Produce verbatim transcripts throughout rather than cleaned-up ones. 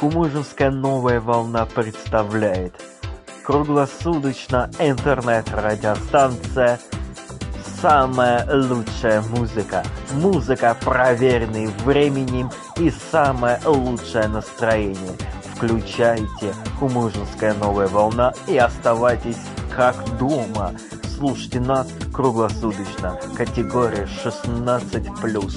Кумужинская новая волна представляет круглосуточно интернет-радиостанция «Самая лучшая музыка». Музыка, проверенная временем, и самое лучшее настроение. Включайте Кумужинская новая волна и оставайтесь как дома. Слушайте нас круглосуточно. Категория шестнадцать плюс.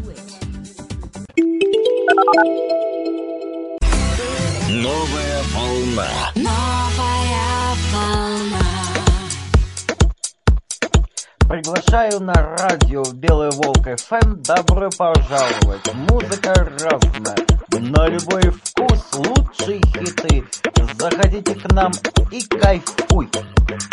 Новая волна. Новая волна. Приглашаю на радио Белый Волк эф эм. Добро пожаловать. Музыка разная. На любой вкус лучшие хиты. Заходите к нам и кайфуйте.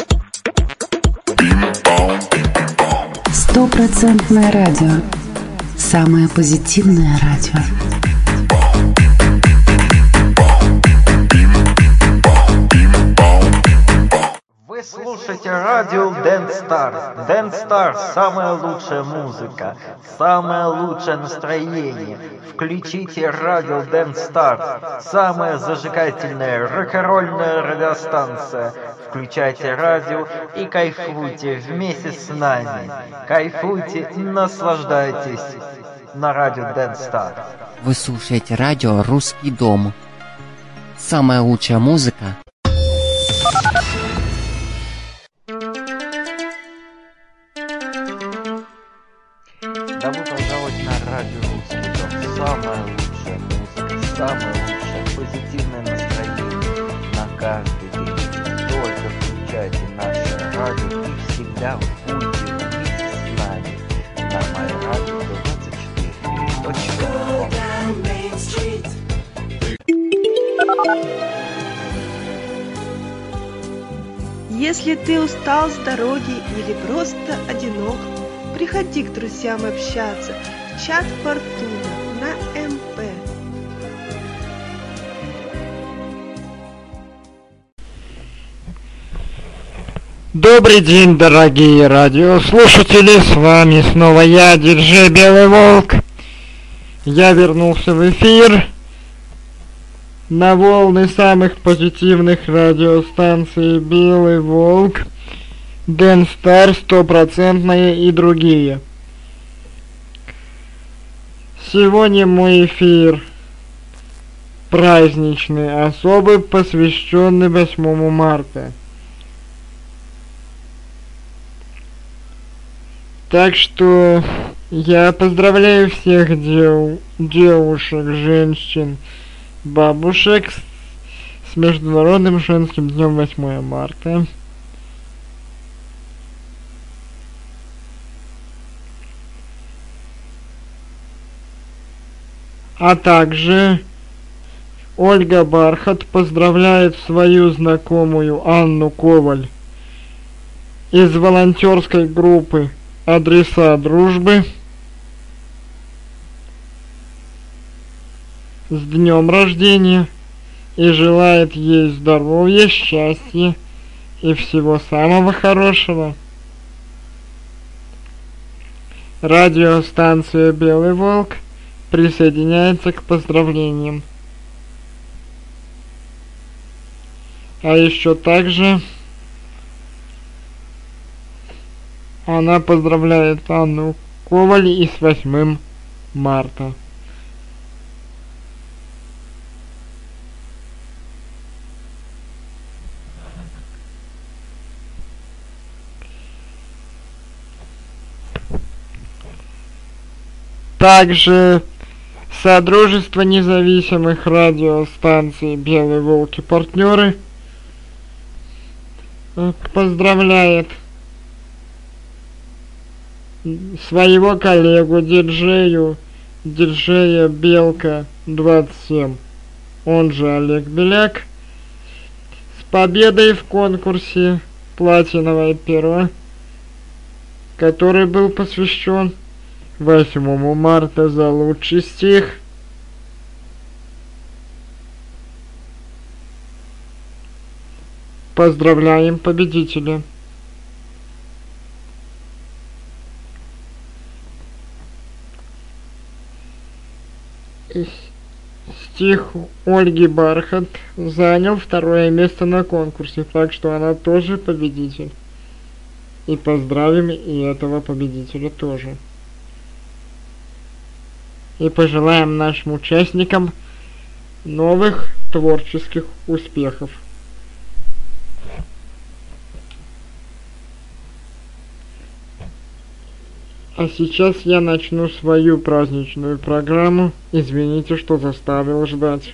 Стопроцентное радио. Самое позитивное радио. Вы слушаете радио Dance Stars. Dance Stars – самая лучшая музыка, самое лучшее настроение. Включите радио Dance Stars, самая зажигательная рок-н-ролльная радиостанция. Включайте радио и кайфуйте вместе с нами. Кайфуйте, наслаждайтесь на радио Dance Stars. Вы слушаете радио «Русский дом». Самая лучшая музыка. Добро пожаловать на радио «Русский дом». Самая лучшая музыка, самое лучшее позитивное настроение на каждый день. Только включайте наше радио и всегда будьте вместе с нами на MyRadio двадцать четыре точка ком. Если ты устал с дороги или просто одинок, приходи к друзьям общаться в чат Фортуна на эм пэ. Добрый день, дорогие радиослушатели, с вами снова я, диджей Белый Волк. Я вернулся в эфир на волны самых позитивных радиостанций Белый Волк, Dance Stars, стопроцентные и другие. Сегодня мой эфир праздничный, особый, посвященный восьмому марта. Так что я поздравляю всех дев... девушек, женщин, бабушек с, с Международным женским днем восьмое марта. А также Ольга Бархат поздравляет свою знакомую Анну Коваль из волонтерской группы «Адреса дружбы» с днем рождения и желает ей здоровья, счастья и всего самого хорошего. Радиостанция «Белый Волк» присоединяется к поздравлениям. А еще также она поздравляет Анну Коваль и с восьмым марта. Также Содружество независимых радиостанций «Белый Волк» и партнеры поздравляет своего коллегу диджею диджея Белка двадцать семь, он же Олег Беляк, с победой в конкурсе «Платиновое перо», который был посвящен восьмому марта за лучший стих. Поздравляем победителя. стих Ольги Бархат занял второе место на конкурсе, так что она тоже победитель. И поздравим и этого победителя тоже. И пожелаем нашим участникам новых творческих успехов. А сейчас я начну свою праздничную программу. Извините, что заставил ждать.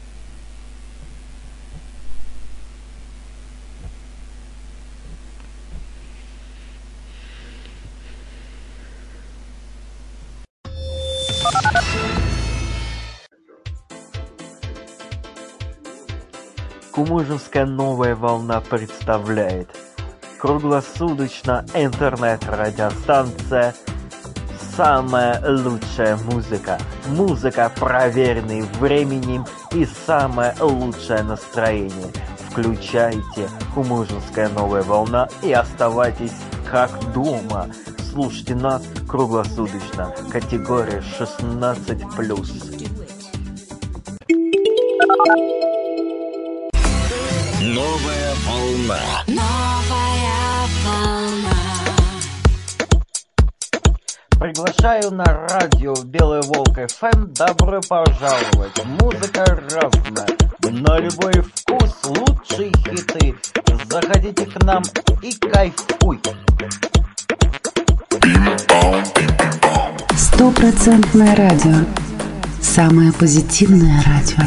Кумужинская новая волна представляет круглосуточно интернет-радиостанция «Самая лучшая музыка». Музыка, проверенная временем, и самое лучшее настроение. Включайте Кумужинская новая волна и оставайтесь как дома. Слушайте нас круглосуточно. Категория шестнадцать плюс. Новая волна. Новая волна. Приглашаю на радио Белый Волк эф эм. Добро пожаловать. Музыка разная, на любой вкус лучшие хиты. Заходите к нам и кайфуйте. Стопроцентное радио. Самое позитивное радио.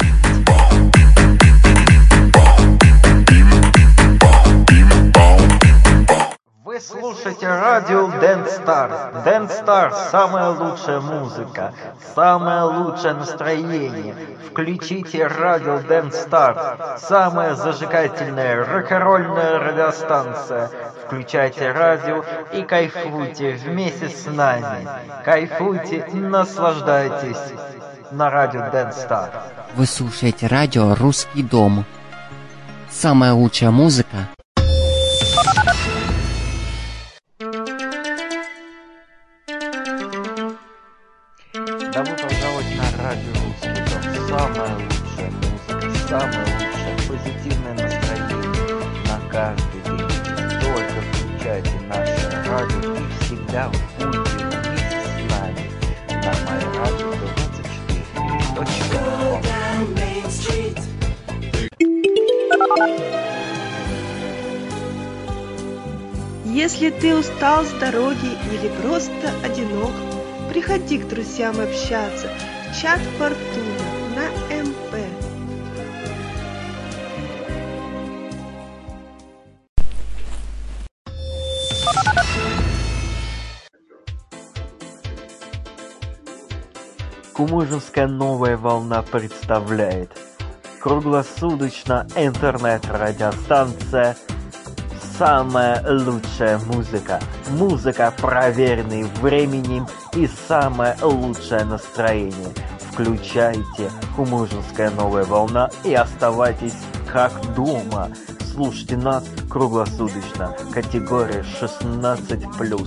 Вы слушаете радио Dance Stars. Dance Stars – самая лучшая музыка, самое лучшее настроение. Включите радио Dance Stars, самая зажигательная рок-н-ролльная радиостанция. Включайте радио и кайфуйте вместе с нами. Кайфуйте, наслаждайтесь на радио Dance Stars. Вы слушаете радио «Русский дом». Самая лучшая музыка. Добро пожаловать на радио «Русский дом». Самая лучшая музыка, самое лучшее позитивное настроение на каждый день. Только включайте наше радио и всегда будьте вместе с нами на MyRadio двадцать четыре точка ком. Если ты устал с дороги или просто одинок, приходи к друзьям общаться в чат Фортуна на эм пэ. Кумужинская новая волна представляет круглосуточно интернет-радиостанция «Самая лучшая музыка». Музыка, проверенная временем, и самое лучшее настроение. Включайте Кумужинская новая волна и оставайтесь как дома. Слушайте нас круглосуточно. Категория шестнадцать плюс.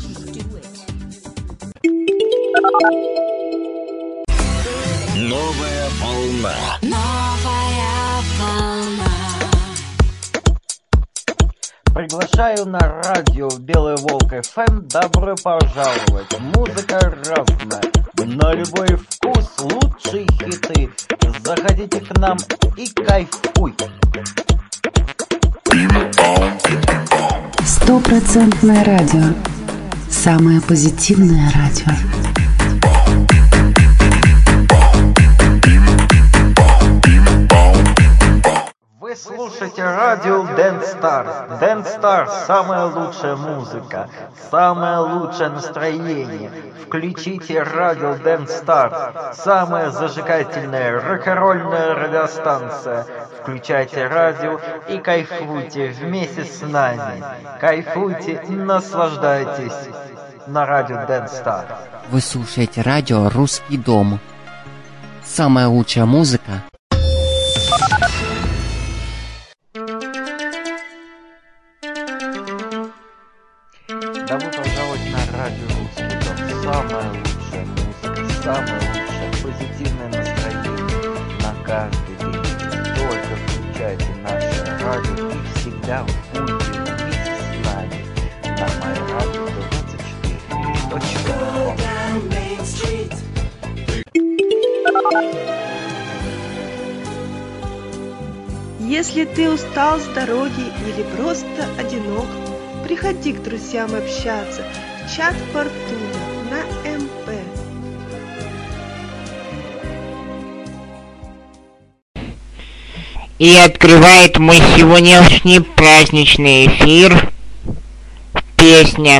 Новая волна. Новая волна. Приглашаю на радио Белый Волк эф эм. Добро пожаловать. Музыка разная, на любой вкус лучшие хиты. Заходите к нам и кайфуйте. Стопроцентное радио. Самое позитивное радио. Вы слушаете радио Dance Stars. Dance Stars – самая лучшая музыка, самое лучшее настроение. Включите радио Dance Stars, самая зажигательная рок-н-ролльная радиостанция. Включайте радио и кайфуйте вместе с нами. Кайфуйте, наслаждайтесь на радио Dance Stars. Вы слушаете радио «Русский дом». Самая лучшая музыка. Добро пожаловать на радио «Русский дом». Самая лучшая музыка, самое лучшее позитивное настроение каждый день. Только включайте наше радио и всегда будьте вместе с нами на MyRadio двадцать четыре точка ком. Если ты устал с дороги или просто одинок, приходи к друзьям общаться в чат Фортуна на эм пэ. И открывает мой сегодняшний праздничный эфир песня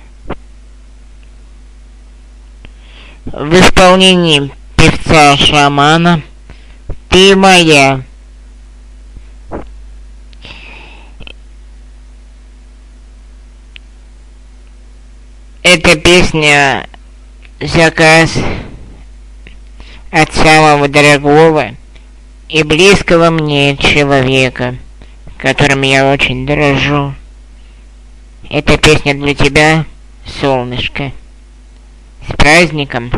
в исполнении певца Шамана «Ты моя». Эта песня заказ от самого дорогого и близкого мне человека, которым я очень дорожу. Эта песня для тебя, солнышко. С праздником!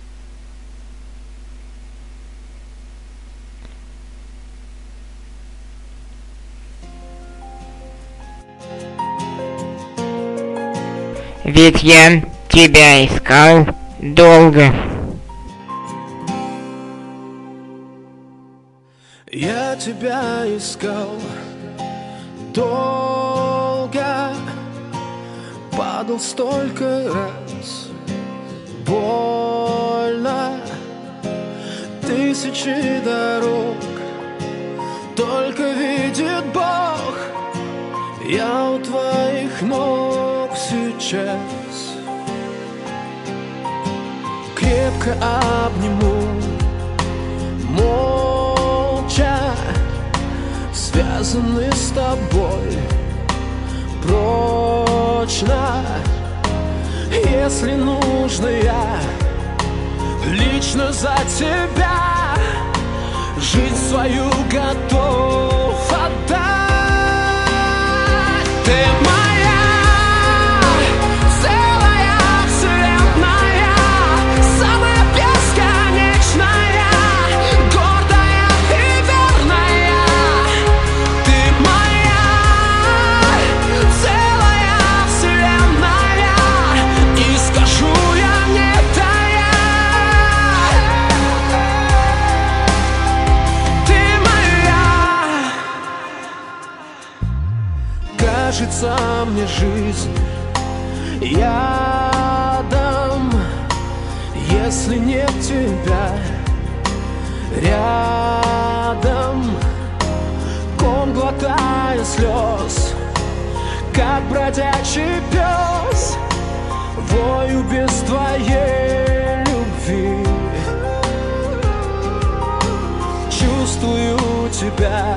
Ведь я тебя искал долго. Я тебя искал долго, падал столько раз, больно, тысячи дорог, только видит Бог, я у твоих ног сейчас. Крепко обниму, молча, связаны с тобой прочно. Если нужно, я лично за тебя жизнь свою готов отдать. Ты моя, целая вселенная, самая бесконечная, гордая и верная. Ты моя, целая вселенная, и скажу я не тая. Ты моя. Кажется мне жизнь ядом, если нет тебя рядом. Ком глотая слез, как бродячий пес, вою без твоей любви. Чувствую тебя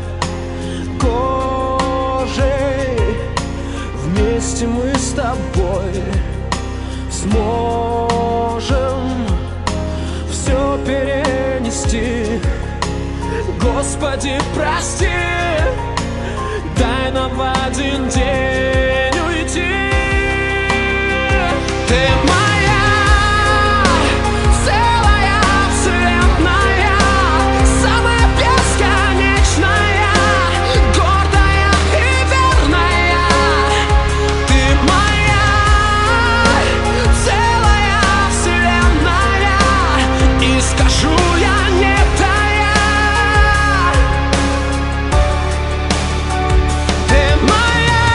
кожей, вместе мы с тобой сможем все перенести. Господи, прости, дай нам в один день уйти. Ты моя, целая вселенная, самая бесконечная, гордая и верная. Ты моя, целая вселенная, и скажу я не тая. Ты моя,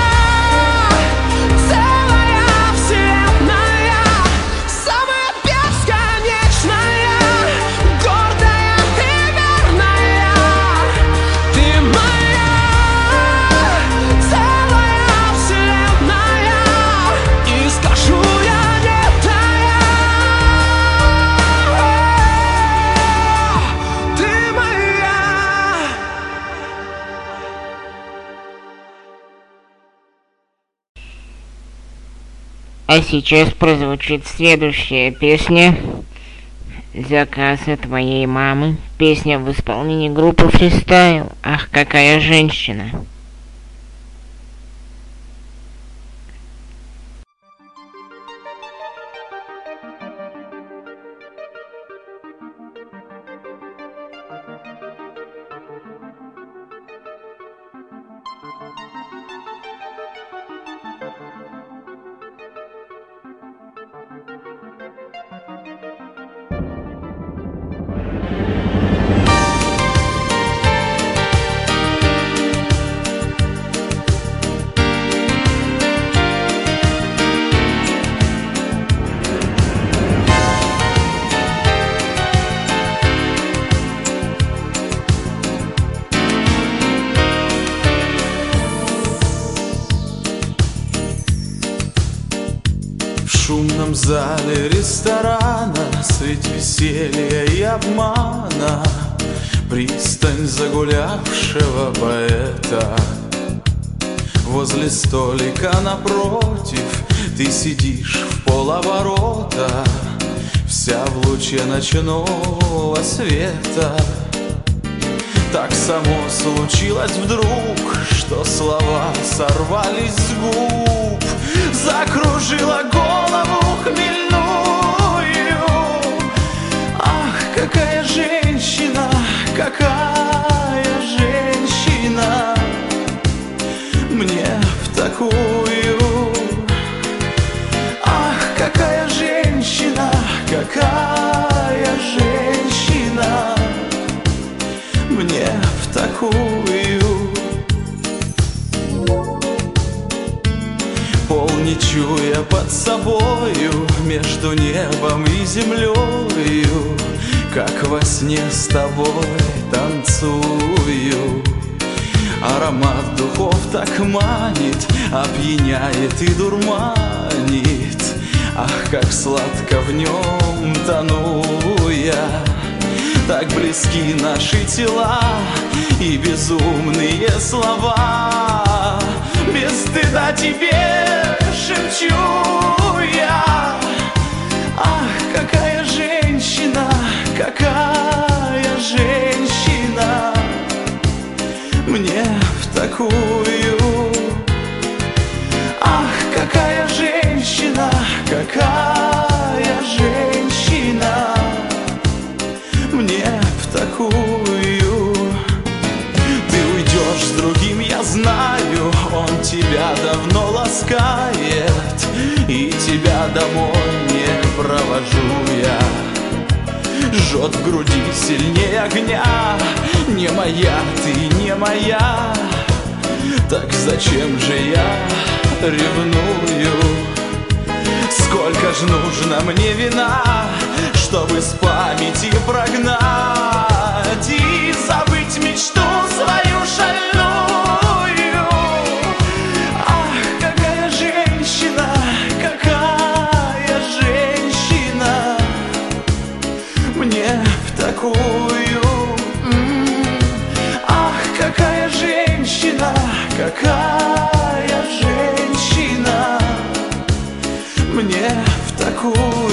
целая вселенная, самая бесконечная, гордая и верная. Ты моя, целая вселенная, и скажу я не тая. Ты моя. А сейчас прозвучит следующая песня. Заказ от твоей мамы. Песня в исполнении группы Freestyle. Ах, какая женщина. пустом зале ресторана средь веселья и обмана пристань загулявшего поэта. Возле столика напротив ты сидишь в полоборота, вся в луче ночного света. Так само случилось вдруг, что слова сорвались с губ, закружила голову хмельную. Ах, какая женщина, какая женщина, мне в такую. Ах, какая женщина, какая женщина, мне в такую. Пол не чуя под собою, между небом и землею, как во сне с тобой танцую. Аромат духов так манит, опьяняет и дурманит. Ах, как сладко в нем тону я. Так близки наши тела и безумные слова. Без стыда тебе шепчу я. Ах, какая женщина, какая женщина, мне в такую. Ах, какая женщина, какая женщина, мне в такую. Ты уйдешь с другим, я знаю, он тебя давно ласкает, и тебя домой не провожу я. Жжет в груди сильнее огня, не моя ты, не моя. Так зачем же я ревную? Сколько ж нужно мне вина, чтобы с памяти прогнать и забыть мечту свою шальную. Ах, какая женщина, какая женщина, мне в такую. Ах, какая женщина, какая женщина, мне в такую.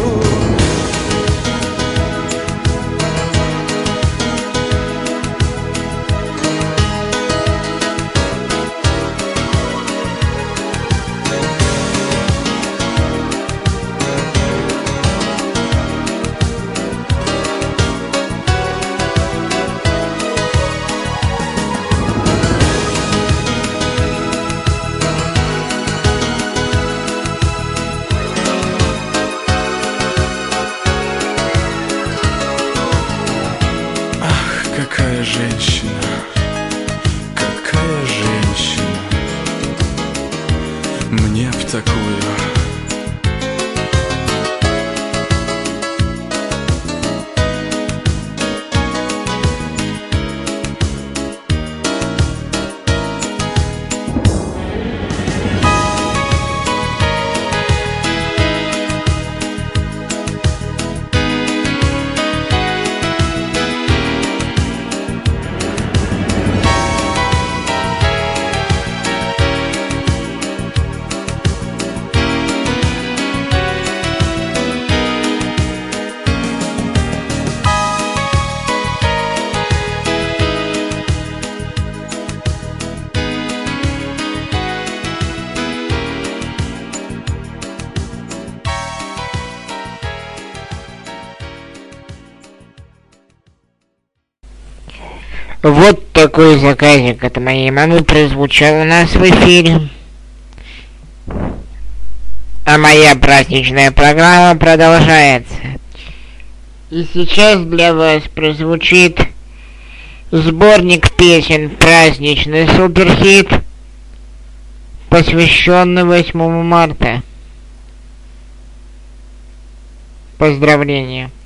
Какая женщина, какая женщина, мне в такую. Вот такой заказик от моей мамы прозвучал у нас в эфире. А моя праздничная программа продолжается. И сейчас для вас прозвучит сборник песен «Праздничный суперхит», посвященный восьмому марта. Поздравления.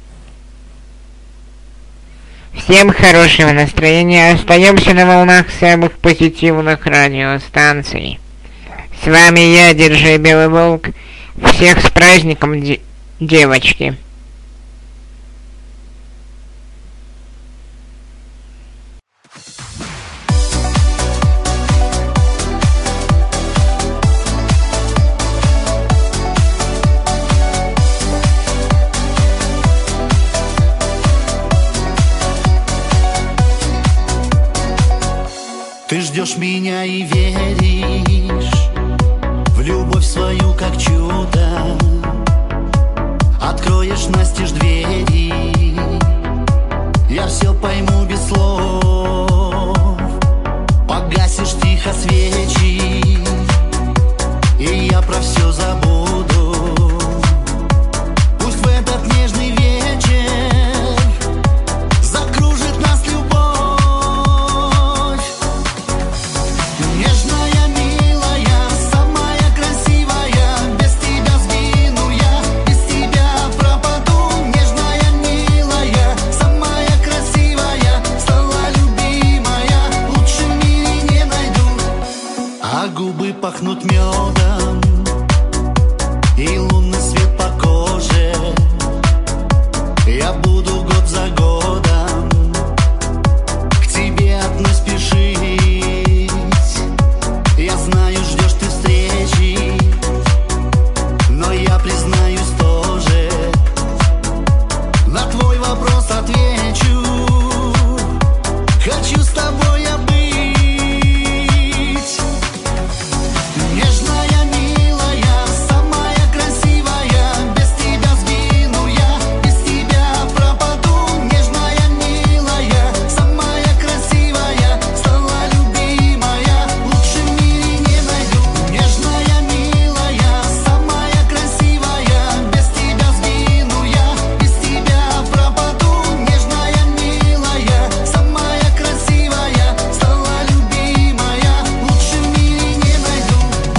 Всем хорошего настроения. Остаемся на волнах самых позитивных радиостанций. С вами я, диджей Белый Волк. Всех с праздником, де- девочки. Ты ждешь меня и веришь в любовь свою, как чудо. Откроешь настежь двери, я все пойму без слов. Погасишь тихо свечи, и я про все забуду. Пусть в этот нежный вечер закружит нас любовь. Нежная, милая, самая красивая, без тебя сгину я, без тебя пропаду. Нежная, милая, самая красивая, стала любимая, лучше в мире не найду. А губы пахнут медом, и лунный свет по коже. Я буду год за годом к тебе одной спешить. Я знаю, ждешь ты встречи, но я признаюсь тоже. На твой вопрос отвечу: хочу с тобой я быть. Нежная, милая, самая красивая, без тебя сгину я, без тебя пропаду. Нежная, милая, самая красивая, стала любимая, лучше в мире не найду. Нежная, милая, самая красивая, без тебя сгину я, без тебя пропаду. Нежная, милая, самая красивая, стала любимая, лучше в мире не найду.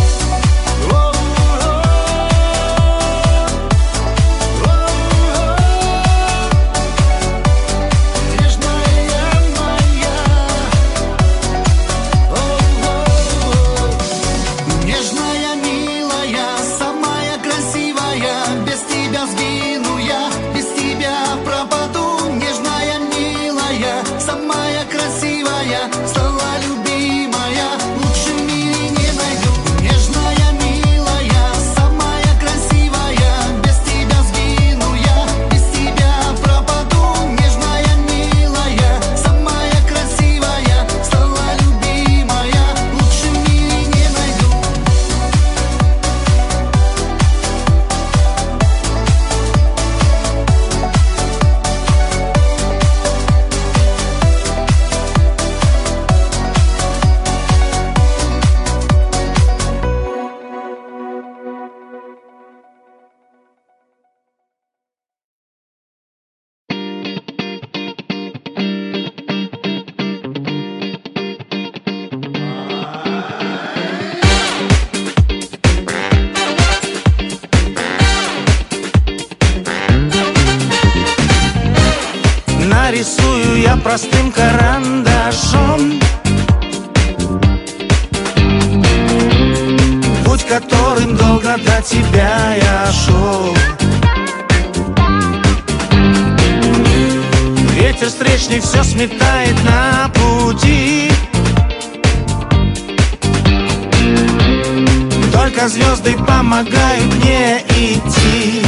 Нежная, милая, самая красивая, без тебя сгину я, без тебя пропаду. Нежная, милая, самая красивая, стала любимая, лучше в мире не найду. Нежная, милая, самая красивая, без тебя сгину я, без тебя пропаду. Нежная, милая, самая красивая, стала любимая, лучше в мире не найду. Нарисую я простым карандашом путь, которым долго до тебя я шел. Ветер встречный все сметает на пути, только звезды помогают мне идти.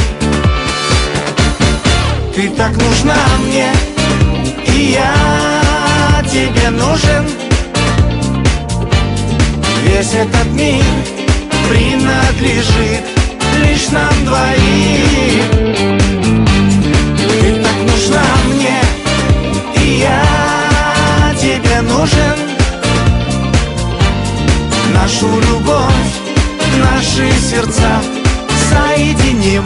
Ты так нужна мне, и я тебе нужен. Весь этот мир принадлежит лишь нам двоим. Ты так нужна мне, и я тебе нужен. Нашу любовь, наши сердца соединим.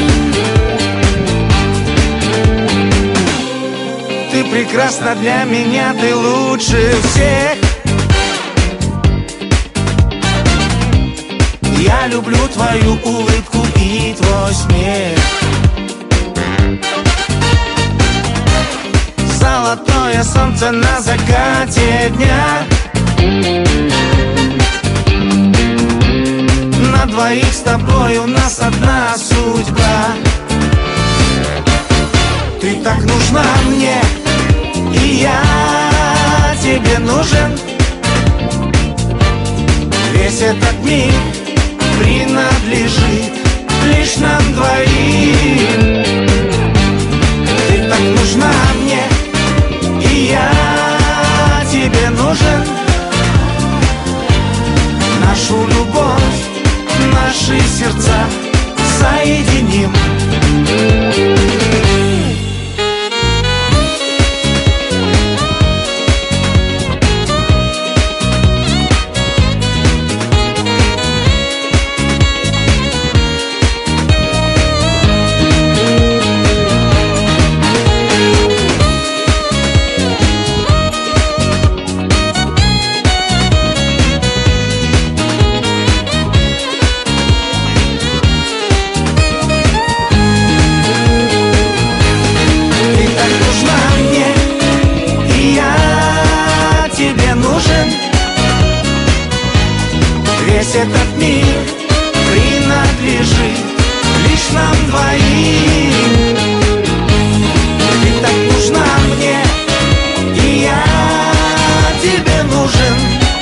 Ты прекрасна для меня, ты лучше всех. Я люблю твою улыбку и твой смех. Золотое солнце на закате дня, на двоих с тобой у нас одна судьба. Ты так нужна мне, и я тебе нужен. Весь этот мир принадлежит лишь нам двоим. Ты так нужна мне, и я тебе нужен. Нашу любовь, наши сердца соединим. Весь этот мир принадлежит лишь нам двоим. Ты так нужна мне, и я тебе нужен.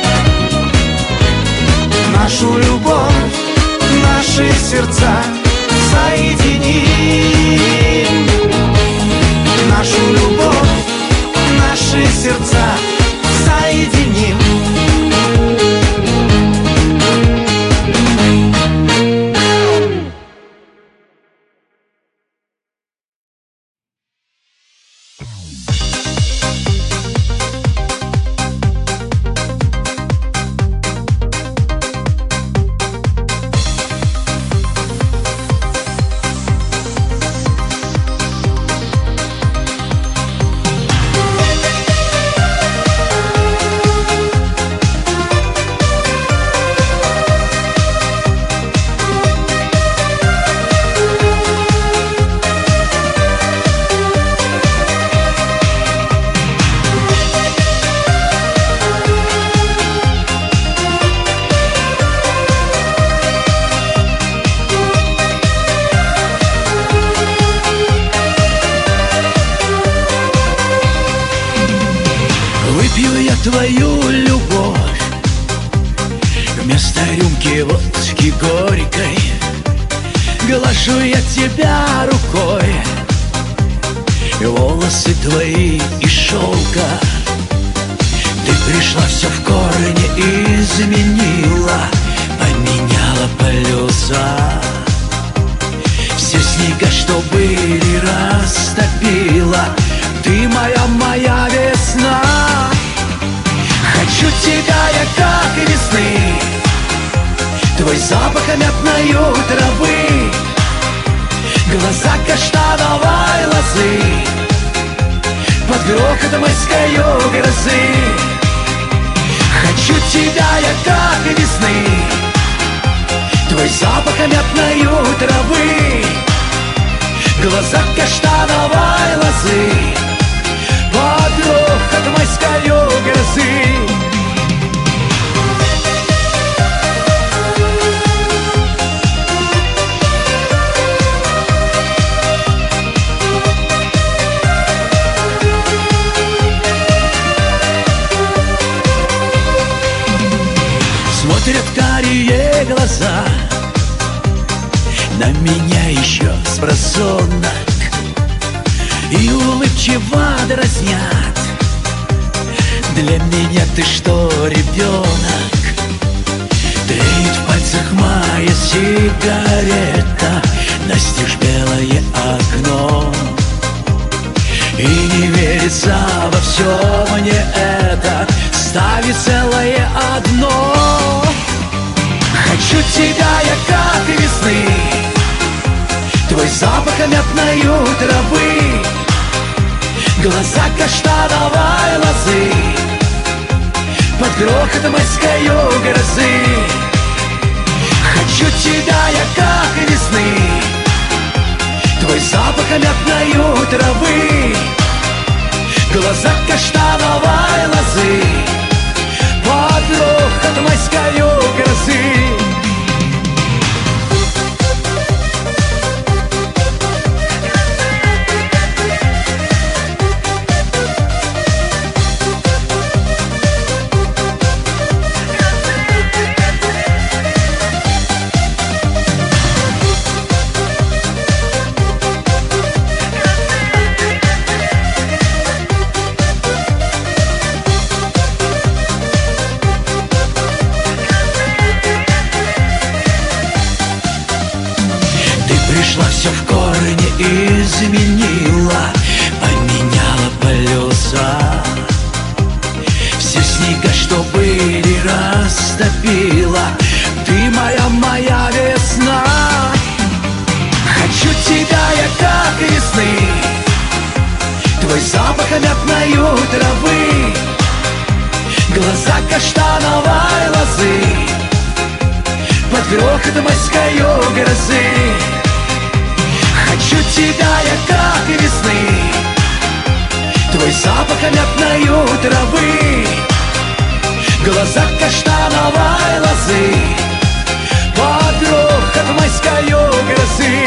Нашу любовь, наши сердца соединим. Нашу любовь, наши сердца соединим. Твою любовь вместо рюмки водки горькой, глажу я тебя рукой, волосы твои из шелка. Ты пришла, все в корне изменила, поменяла полюса. Все снега, что были, растопила. Ты моя, моя весна. Хочу тебя я как весны, твой запах мятною травы, глаза каштановой лозы, под грохот майскою грозы. Хочу тебя я как весны, твой запах мятною травы, глаза каштановой лозы, под грохот майскою грозы. Смотрят карие глаза на меня еще спросонок и улыбчиво дразнят. Для меня ты что, ребенок? Тлеет в пальцах моя сигарета, настежь белое окно, и не верится во все мне это, ставит целое одно. Хочу тебя я как весны, твой запах мятною травы, глаза каштановой лозы, под грохот майскою грозы. Хочу тебя я как весны, твой запах мятною травы, глаза каштановой лозы, под грохот майскою грозы. пришла, все в корне изменила, поменяла полюса. Все снега, что были, растопила. Ты моя, моя весна. Хочу тебя я, как весны. Твой запах мятною травы, глаза каштановой лозы, под грохот морской грозы. Хочу тебя я, как весны. Твой запах мятною травы, глаза каштановой лозы, под грохот морской грозы.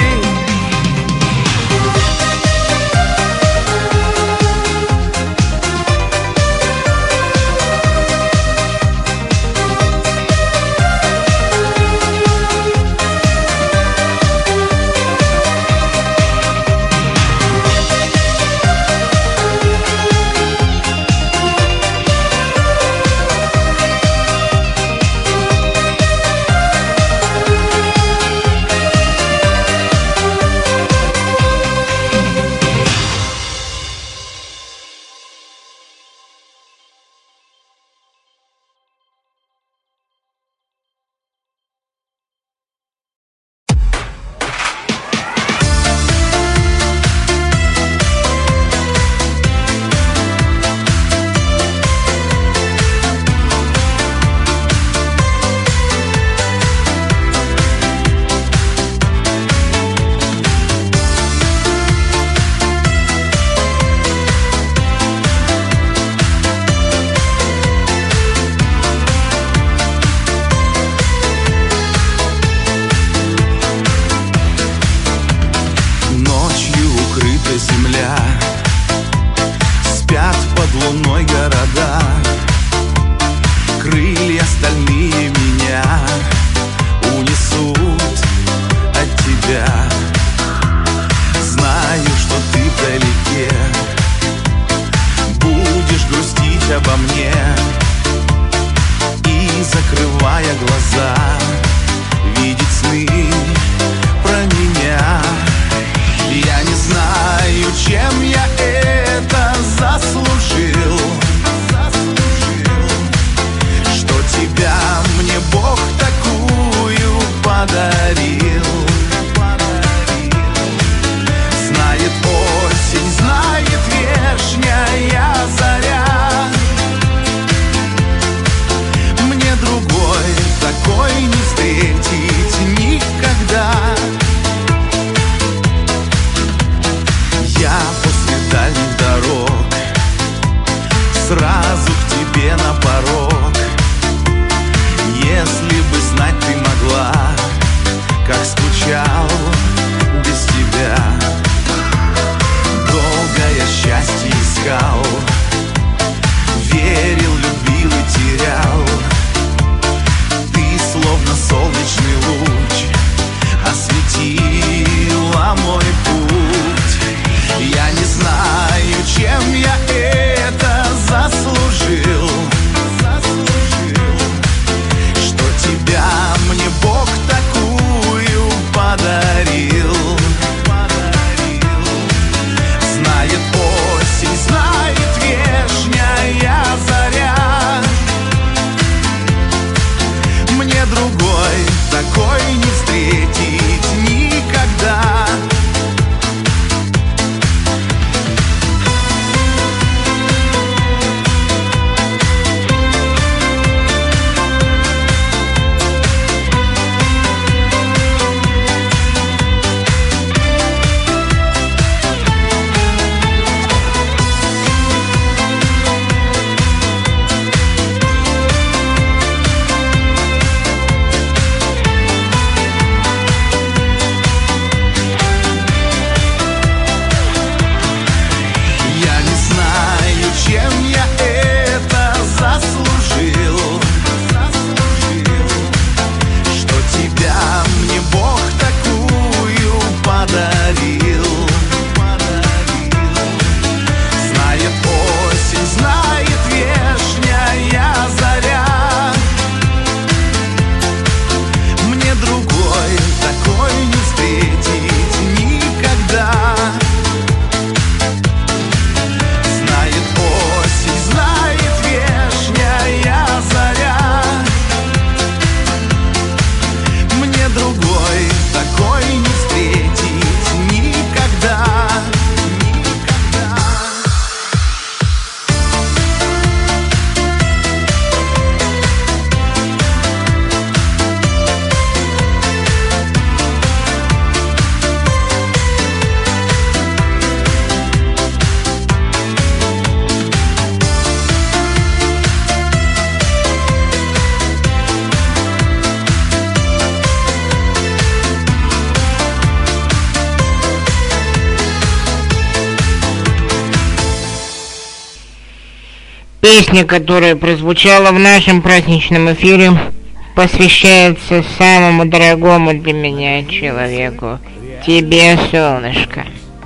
Песня, которая прозвучала в нашем праздничном эфире, посвящается самому дорогому для меня человеку, тебе, солнышко.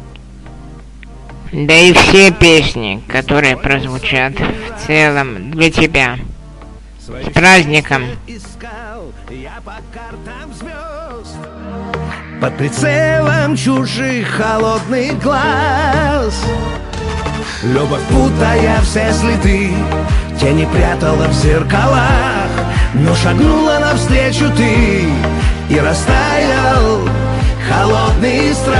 Да и все песни, которые прозвучат в целом для тебя. С праздником! Под прицелом чужих холодных глаз, любовь, путая все следы, тени прятала в зеркалах. Но шагнула навстречу ты, и растаял холодный страх.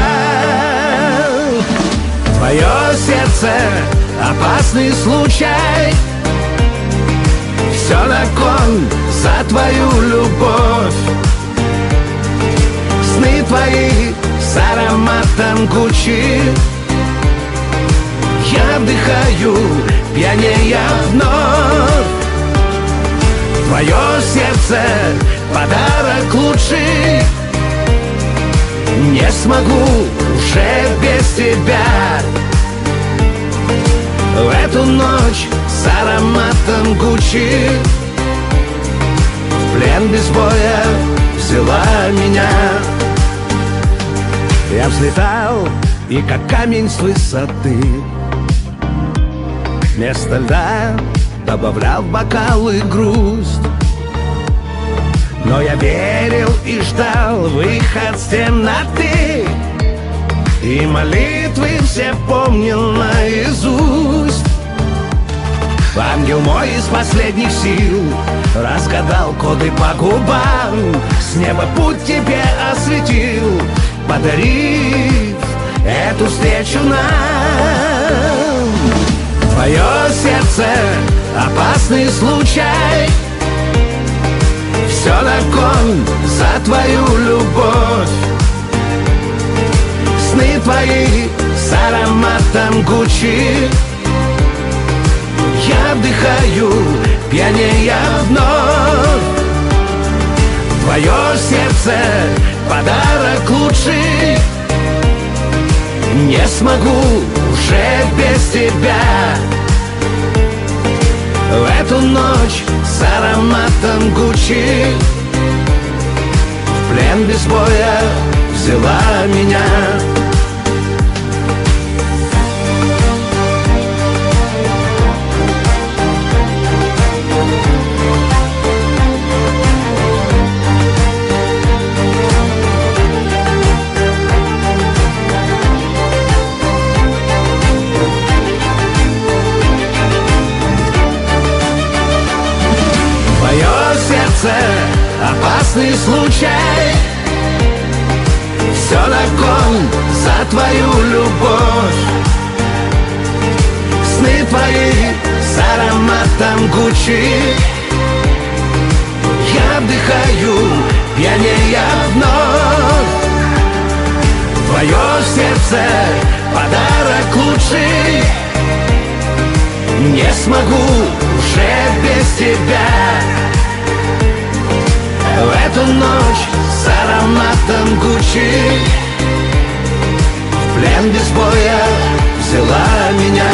Твое сердце — опасный случай, все на кон за твою любовь. Сны твои с ароматом Гуччи, я вдыхаю, пьянея вновь. Твое сердце — подарок лучший, не смогу уже без тебя. В эту ночь с ароматом Гуччи в плен без боя взяла меня. Я взлетал, и как камень с высоты вместо льда добавлял в бокалы грусть. Но я верил и ждал выход с темноты, и молитвы все помнил наизусть. Ангел мой из последних сил разгадал коды по губам, с неба путь тебе осветил, подарив эту встречу нам. Твое сердце — опасный случай, все на кон за твою любовь. Сны твои с ароматом Гуччи, я вдыхаю, пьянея вновь. Твое сердце — подарок лучший, не смогу уже без тебя. В эту ночь с ароматом Гуччи в плен без боя взяла меня. Опасный случай, все на кон за твою любовь. Сны твои с ароматом Гуччи, я вдыхаю, пьянея вновь. Твое сердце — подарок лучший, не смогу уже без тебя. В эту ночь с ароматом Гуччи в плен без боя взяла меня.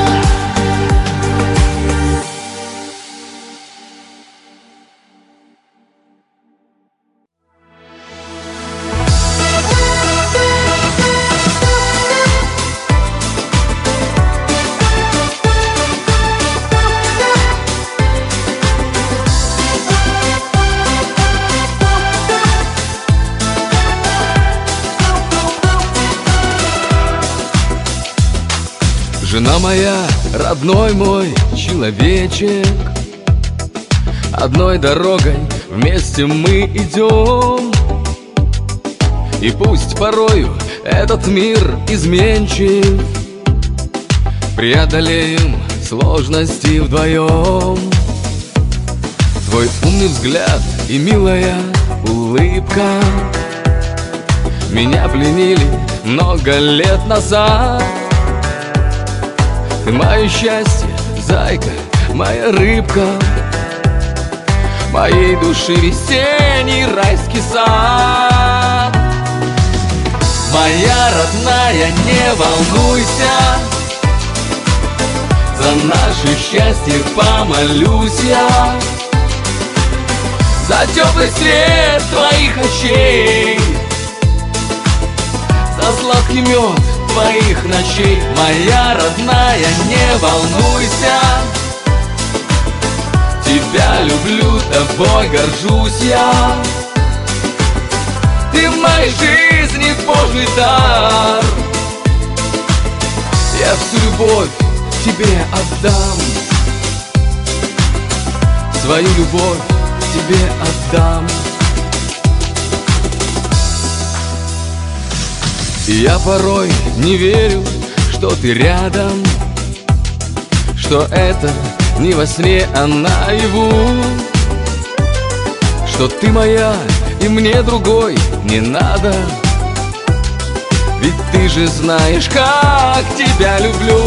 Жена моя, родной мой человечек, одной дорогой вместе мы идем. И пусть порою этот мир изменчив, преодолеем сложности вдвоем. Твой умный взгляд и милая улыбка меня пленили много лет назад. Ты мое счастье, зайка, моя рыбка, моей души весенний райский сад. Моя родная, не волнуйся, За наше счастье помолюсь я, за теплый свет твоих очей, за сладкий мед твоих ночей. Моя родная, не волнуйся, тебя люблю, тобой горжусь я. Ты в моей жизни Божий дар, я всю любовь тебе отдам, свою любовь тебе отдам. Я порой не верю, что ты рядом, что это не во сне, а наяву, что ты моя и мне другой не надо. Ведь ты же знаешь, как тебя люблю.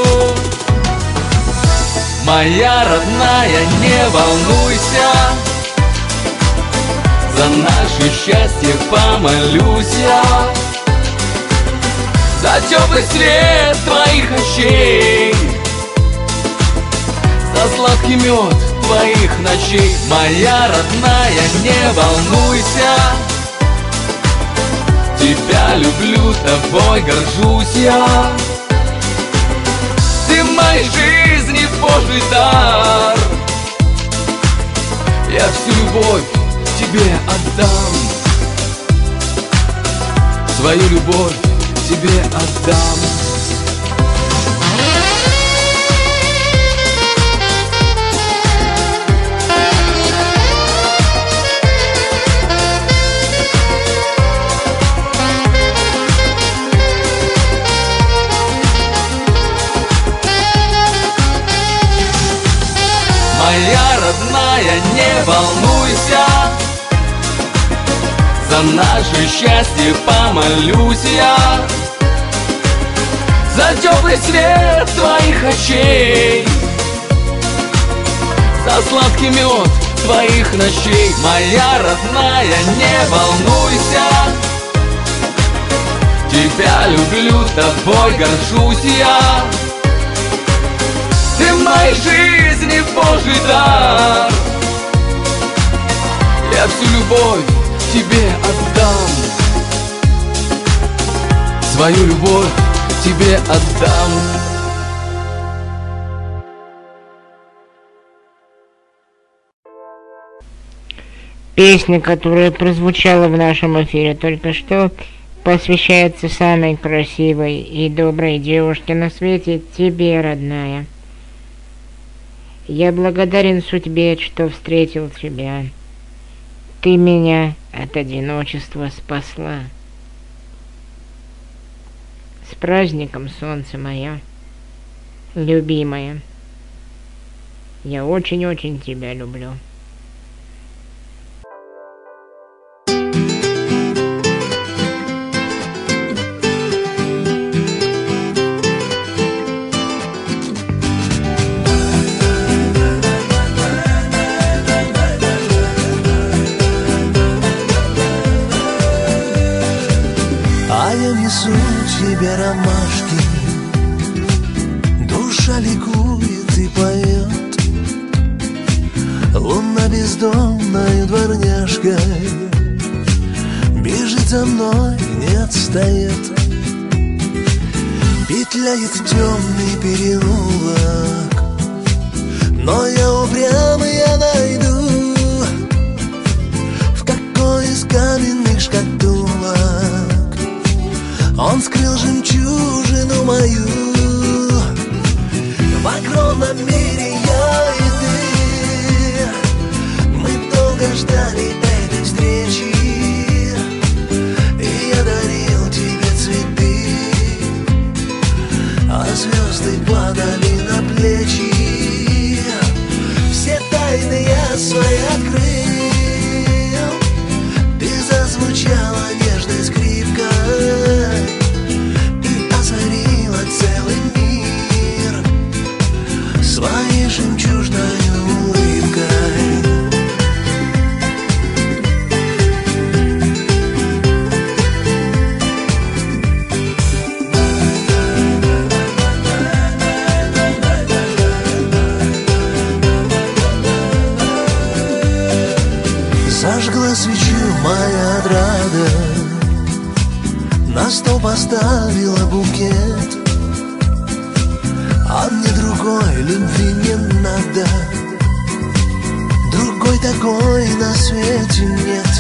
Моя родная, не волнуйся, за наше счастье помолюсь я, за теплый свет твоих очей, за сладкий мед твоих ночей. Моя родная, не волнуйся, тебя люблю, тобой горжусь я. Ты в моей жизни Божий дар, я всю любовь тебе отдам, свою любовь тебе отдам. Моя родная, не волнуйся, за наше счастье помолюсь я, за теплый свет твоих очей, за сладкий мед твоих ночей. Моя родная, не волнуйся, тебя люблю, тобой горжусь я. Ты в моей жизни Божий дар, я всю любовь тебе отдам, свою любовь тебе отдам. Песня, которая прозвучала в нашем эфире только что, посвящается самой красивой и доброй девушке на свете, тебе, родная. Я благодарен судьбе, что встретил тебя. Ты меня от одиночества спасла. С праздником, солнце мое, любимая. Я очень-очень тебя люблю. Тебе ромашки, душа ликует и поет, луна бездомною дворняжкой бежит за мной, не отстает, петляет темный переулок, но я упрямый, я найду, в какой из каменных шкатулок он скрыл жемчужину мою. В огромном мире я и ты, мы долго ждали этой встречи, и я дарил тебе цветы, а звезды падали на плечи. Все тайны я свои открыл, ты зазвучала нежной скрипкой и озарила целый мир своей жемчужной улыбкой. оставила букет, а мне другой любви не надо. Другой такой на свете нет.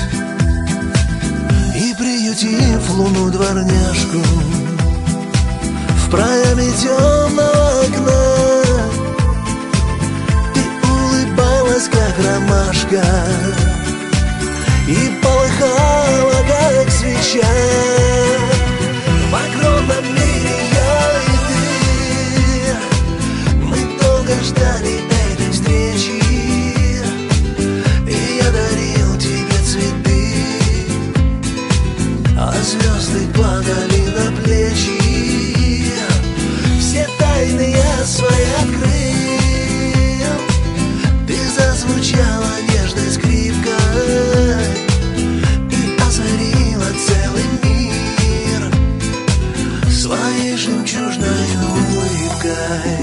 И приютив луну дворняжку в проеме темного окна, ты улыбалась, как ромашка, и полыхала, как свеча. В огромном мире я и ты, мы долго ждали этой встречи, и я дарил тебе цветы, а звезды падали на плечи. Все тайны я свои открыл, ты зазвучала нежной скрипкой и озарила целый мир своей жемчужной улыбкой.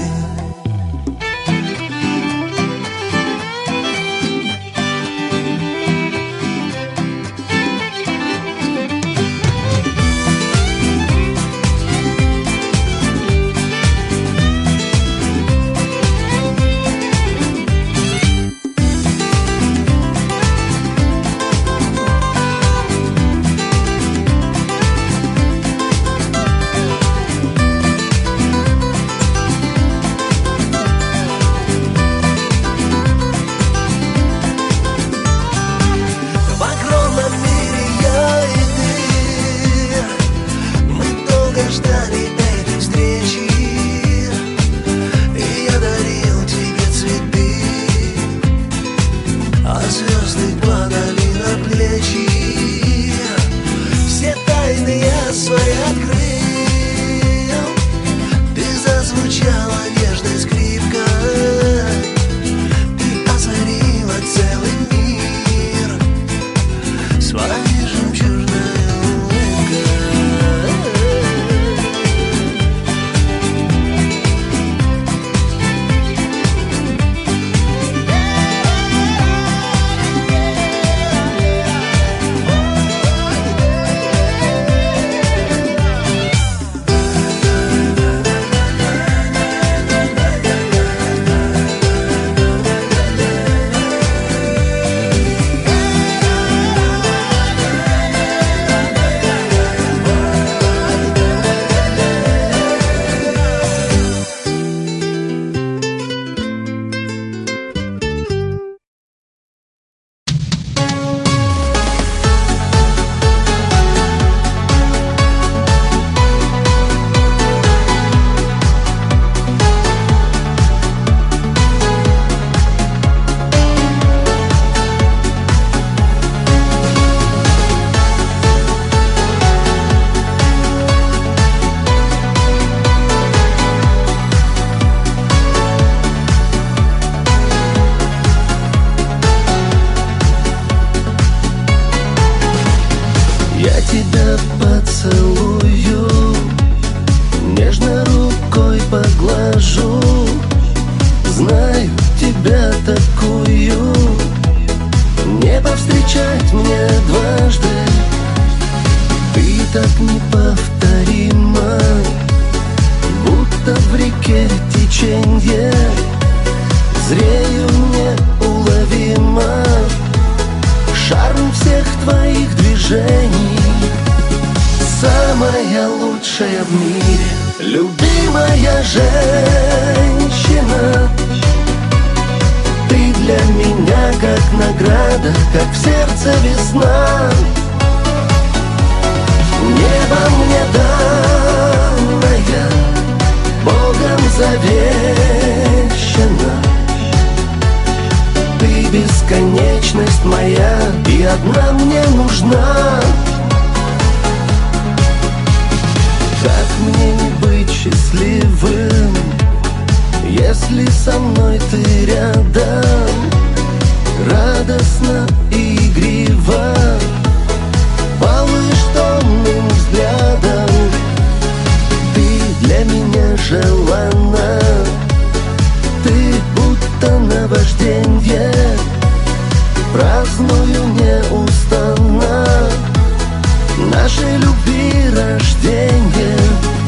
Праздную неустанно нашей любви рождение.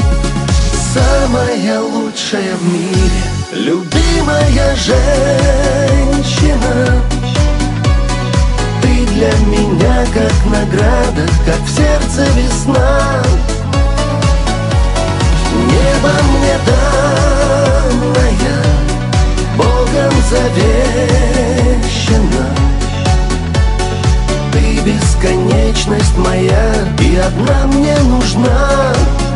Самая лучшая в мире, любимая женщина. Ты для меня как награда, как в сердце весна. Небо мне данное, Богом завещено. Ты бесконечность моя, и одна мне нужна.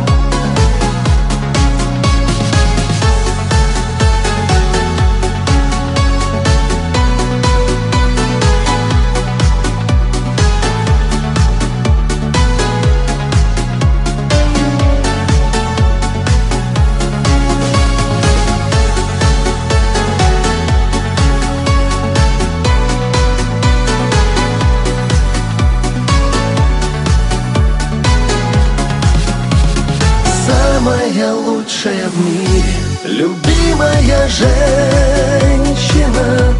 Самая лучшая в мире, любимая женщина.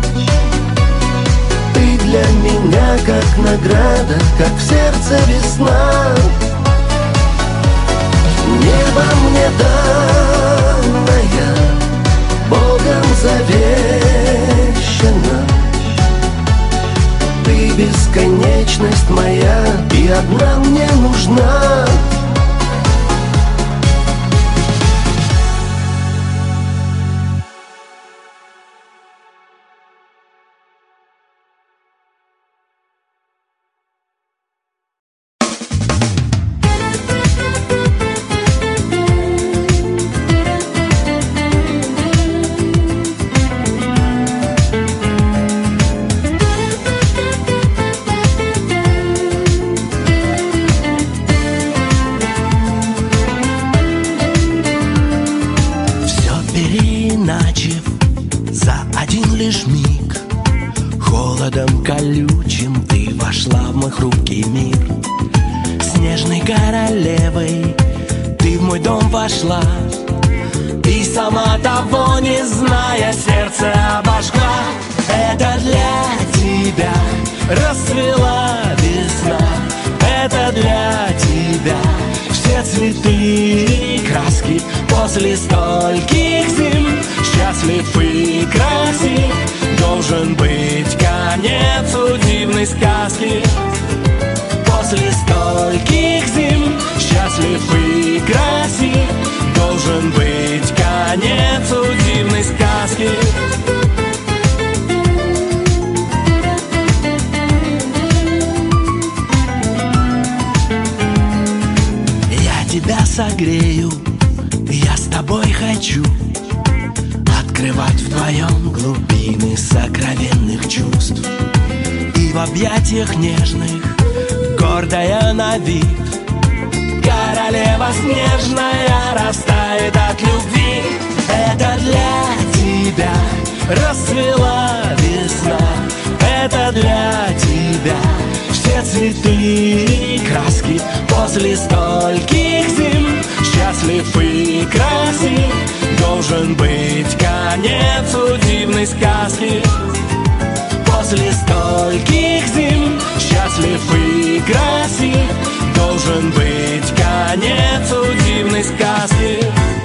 Ты для меня как награда, как в сердце весна. Небо мне данное, Богом завещено. Ты бесконечность моя, и одна мне нужна. Колючим ты вошла в мой хрупкий мир. Снежной королевой ты в мой дом вошла, и сама того не зная, сердце обожгла. Это для тебя расцвела весна, это для тебя все цветы и краски. После стольких зим счастлив и красив должен быть конец у дивной сказки. После стольких зим счастлив и красив должен быть конец у дивной сказки. Я тебя согрею, я с тобой хочу открывать вдвоем глубины сокровенных чувств. И в объятиях нежных, гордая на вид, королева снежная растает от любви. Это для тебя расцвела весна, это для тебя все цветы и краски. После стольких зим счастлив и красив должен быть конец у дивной сказки. После стольких зим счастлив и красив должен быть конец у дивной сказки.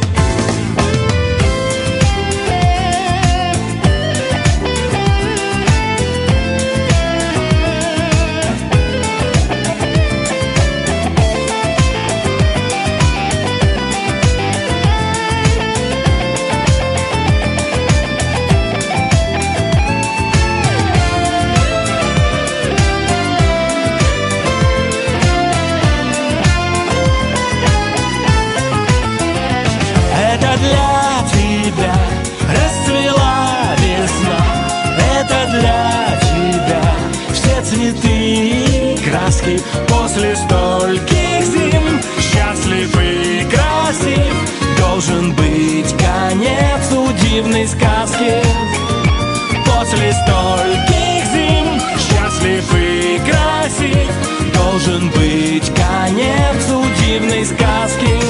После стольких зим счастлив и красив должен быть конец у дивной сказки. После стольких зим счастлив и красив должен быть конец у дивной сказки.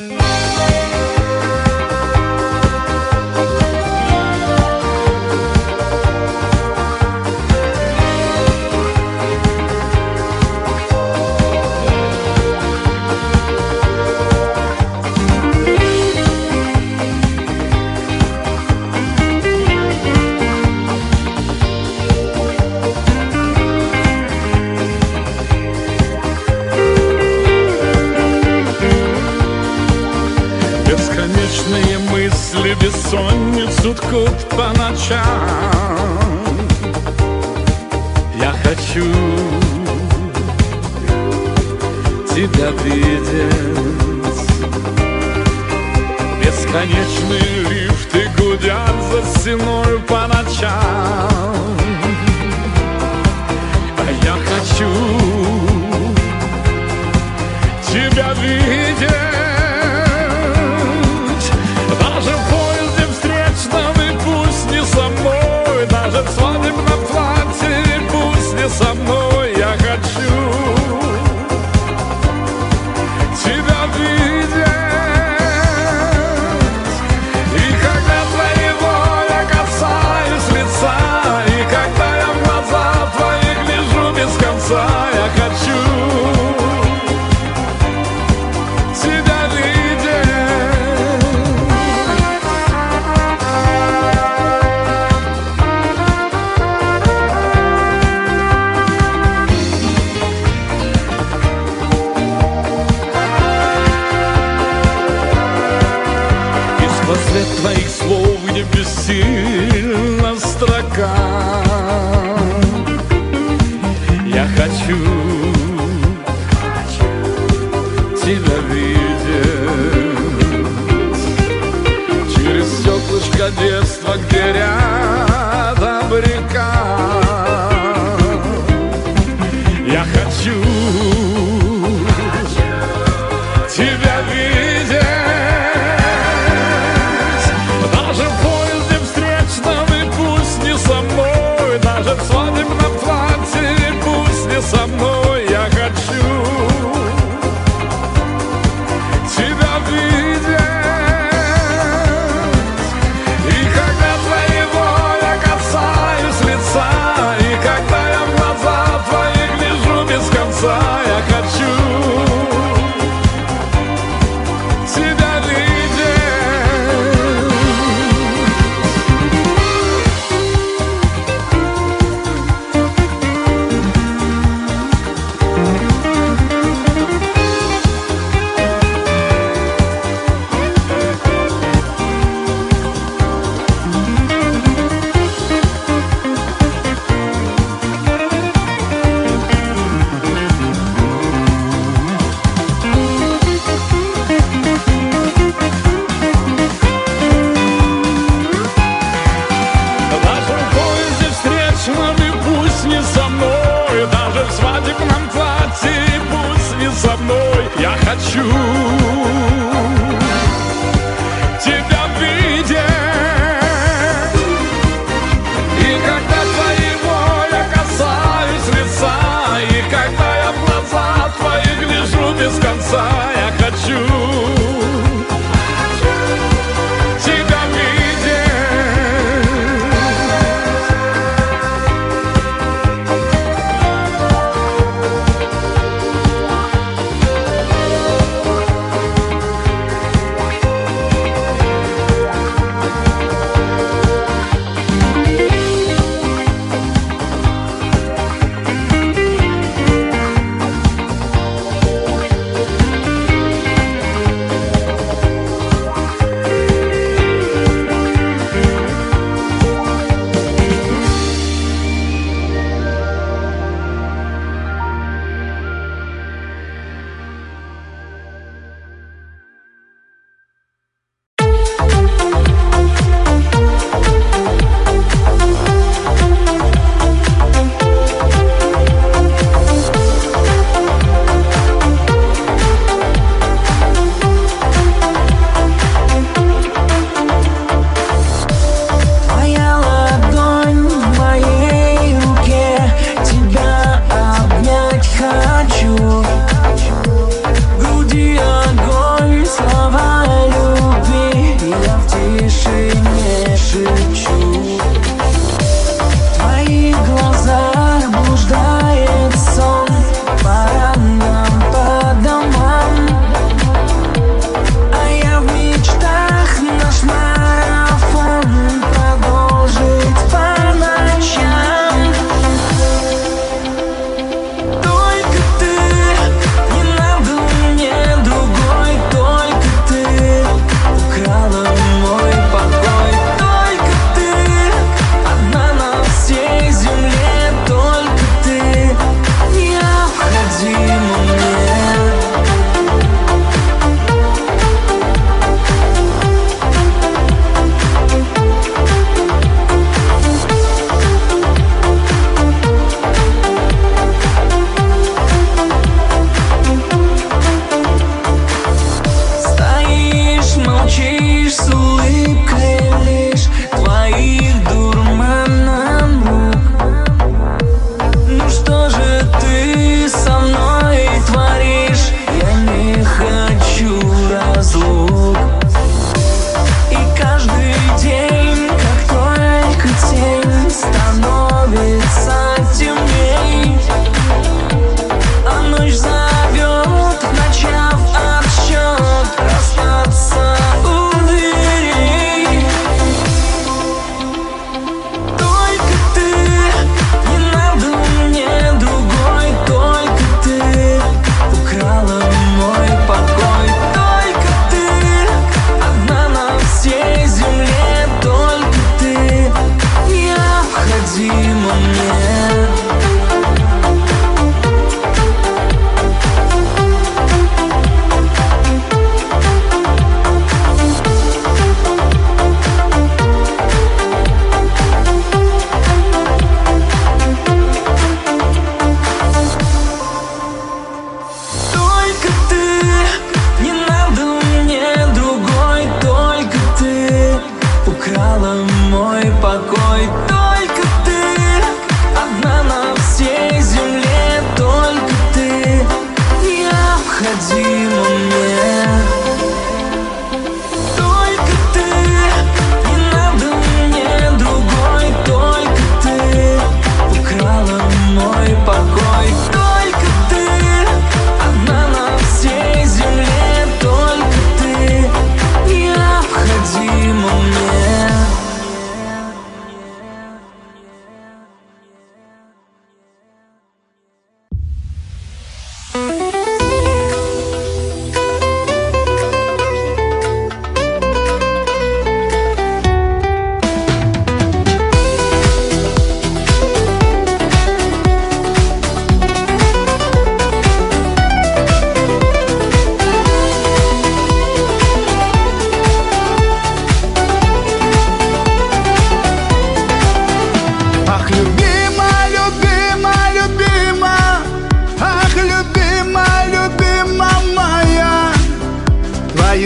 Бесконечные мысли бессонницу ткут по ночам. Я хочу тебя видеть. Бесконечные лифты гудят за стеной по ночам. А я хочу тебя видеть. Даже в поезде встречном и пусть не со мной, даже в свадебном платье и пусть не со мной. Я хочу тебя видеть. И когда твоего я касаюсь лица, и когда я в глаза твои гляжу без конца, я хочу тебя видеть. Из-под свет твоих слов, где бессильна строка, я хочу тебя видеть. Через стеклышко детства, где рядом река, я хочу тебя видеть. Даже в поезде встречном и пусть не со мной, даже в свадебном платье и пусть не со мной. Я хочу тебя видеть. И когда твоего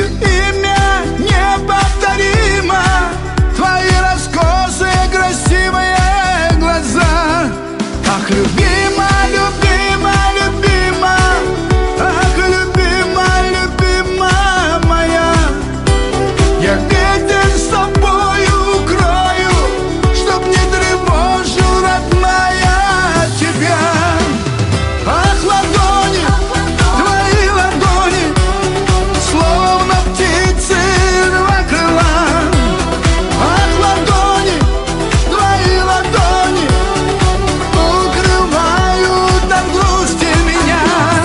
имя неповторимо. Твои раскосые красивые глаза. Ах, любима, любима, любима. Ах, любима, любима моя. Я ветер с собою укрою, чтоб не тревожил, родная, тебя. Ах, ладони, твои ладони, словно птицы два крыла. Ах, ладони, твои ладони укрывают от грусти меня.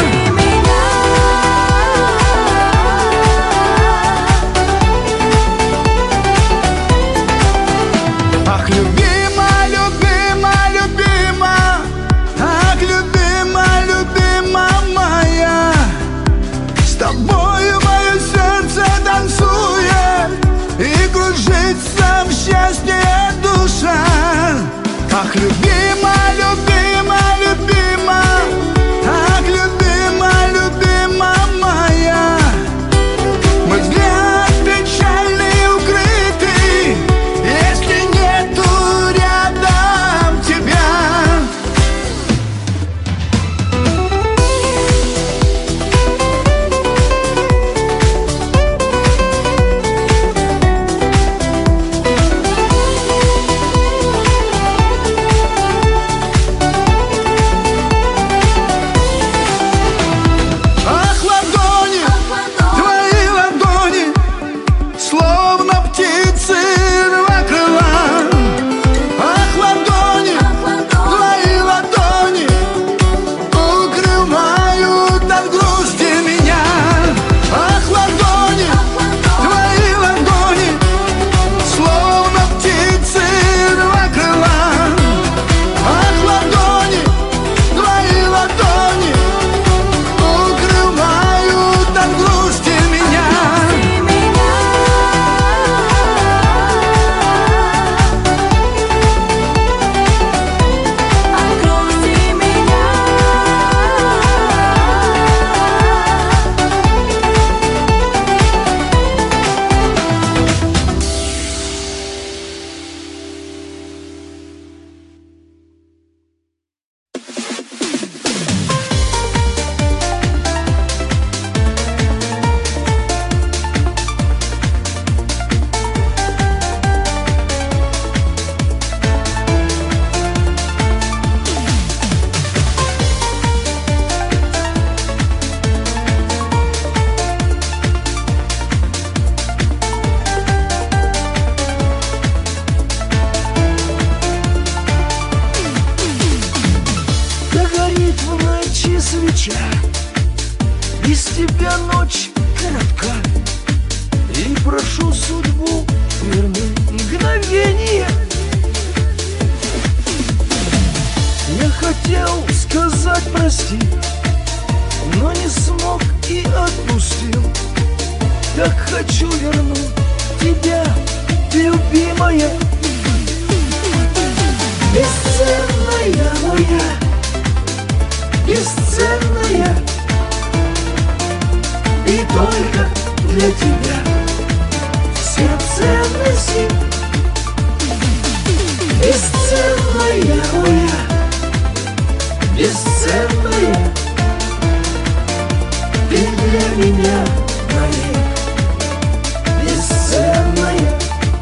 Ах, любима, любима, любима. Ах, любима, любима моя. С тобою мое сердце танцует и кружится в счастье душа. Ах, любима, любима, любима. Ах, любима, любима моя. Мой взгляд печальный укрытый, если нету рядом тебя. Ах, ладони, твои ладони, словно птицы два крыла. Ах, ладони, твои ладони укрывают от грусти меня. Ах, ладони, твои ладони, словно птицы два крыла. Ах, ладони, твои ладони укрывают от грусти меня. Да горит в ночи свеча, без тебя ночь коротка. И прошу судьбу, верни мгновение. Я хотел сказать прости, но не смог и отпустил. Так хочу вернуть тебя, любимая. Бесценная моя, бесценная, и только для тебя все ценности. Бесценная моя, бесценная, ты для меня навек бесценная.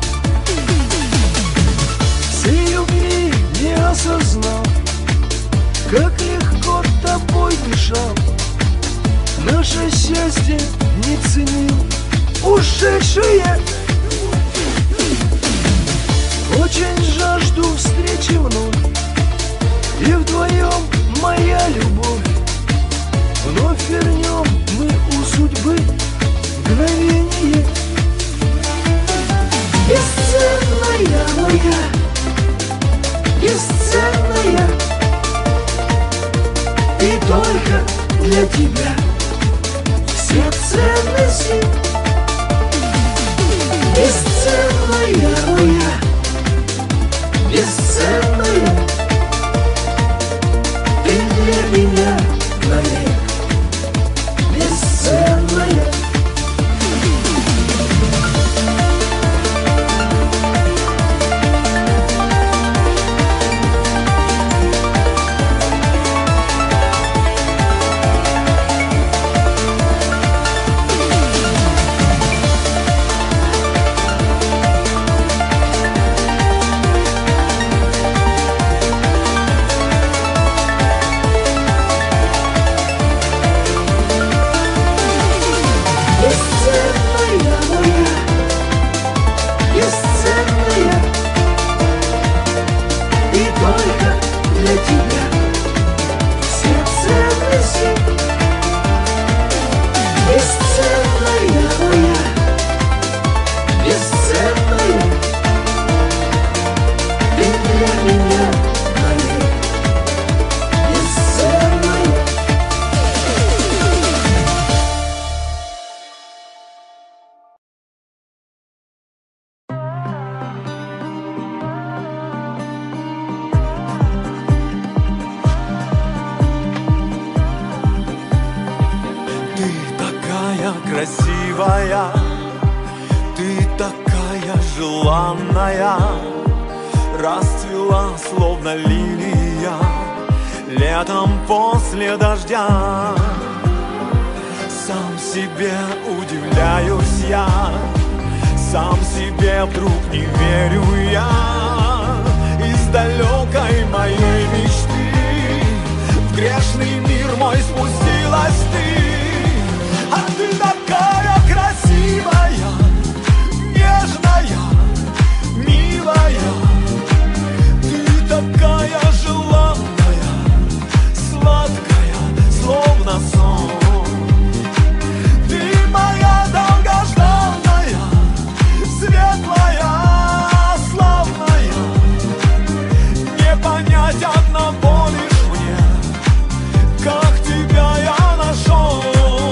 Всей любви не осознал, как легко тобой дышал. Наше счастье не ценил ушедшие. Очень жажду встречи вновь, и вдвоем моя любовь. Вновь вернем мы у судьбы мгновение. Бесценная моя, бесценная, и только для тебя все ценности. Бесценная моя, бесценная, ты для меня навек бесценная. такая красивая, ты такая желанная, расцвела словно лилия летом после дождя. Сам себе удивляюсь я, сам себе вдруг не верю я. Из далекой моей мечты в грешный мир мой спустилась ты. А ты такая красивая, нежная, милая, ты такая желанная, сладкая, словно сон. Ты моя долгожданная, светлая, славная, не понять одного лишь мне, как тебя я нашел.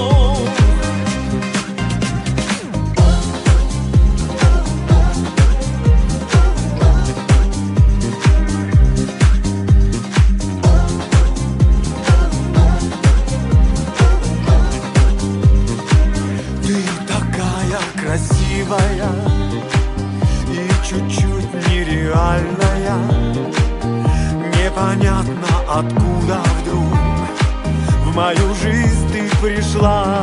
Красивая и чуть-чуть нереальная, непонятно откуда вдруг в мою жизнь ты пришла.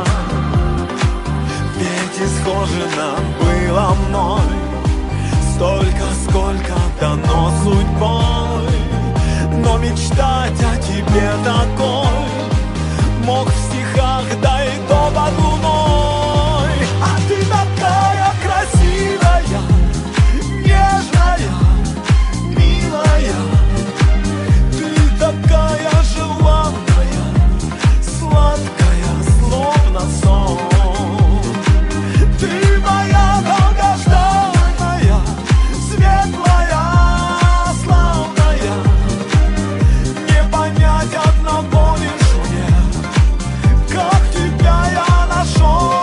Ведь исхожено было мной столько, сколько дано судьбой, но мечтать о тебе такой мог в стихах, да и то под луной. А ты такая красивая, нежная, милая, ты такая желанная, сладкая, словно сон. Ты моя долгожданная, светлая, славная, не понять одного лишь мне, как тебя я нашел.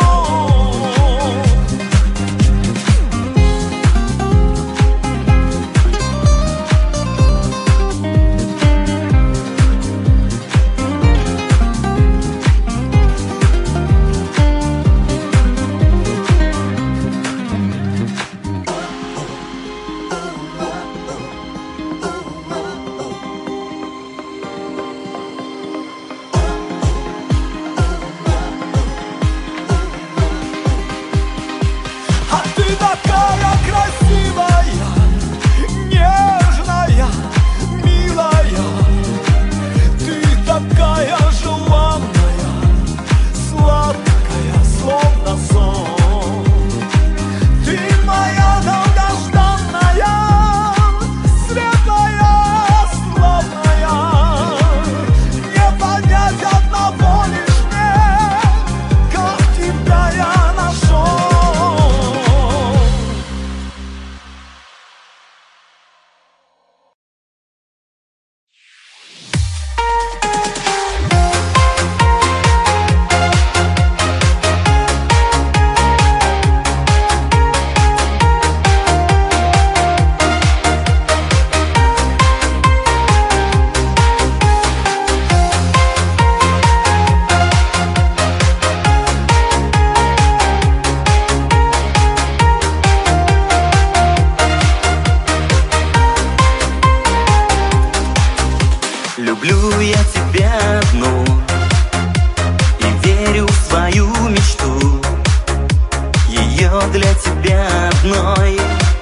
Люблю я тебя одну и верю в свою мечту. Ее для тебя одной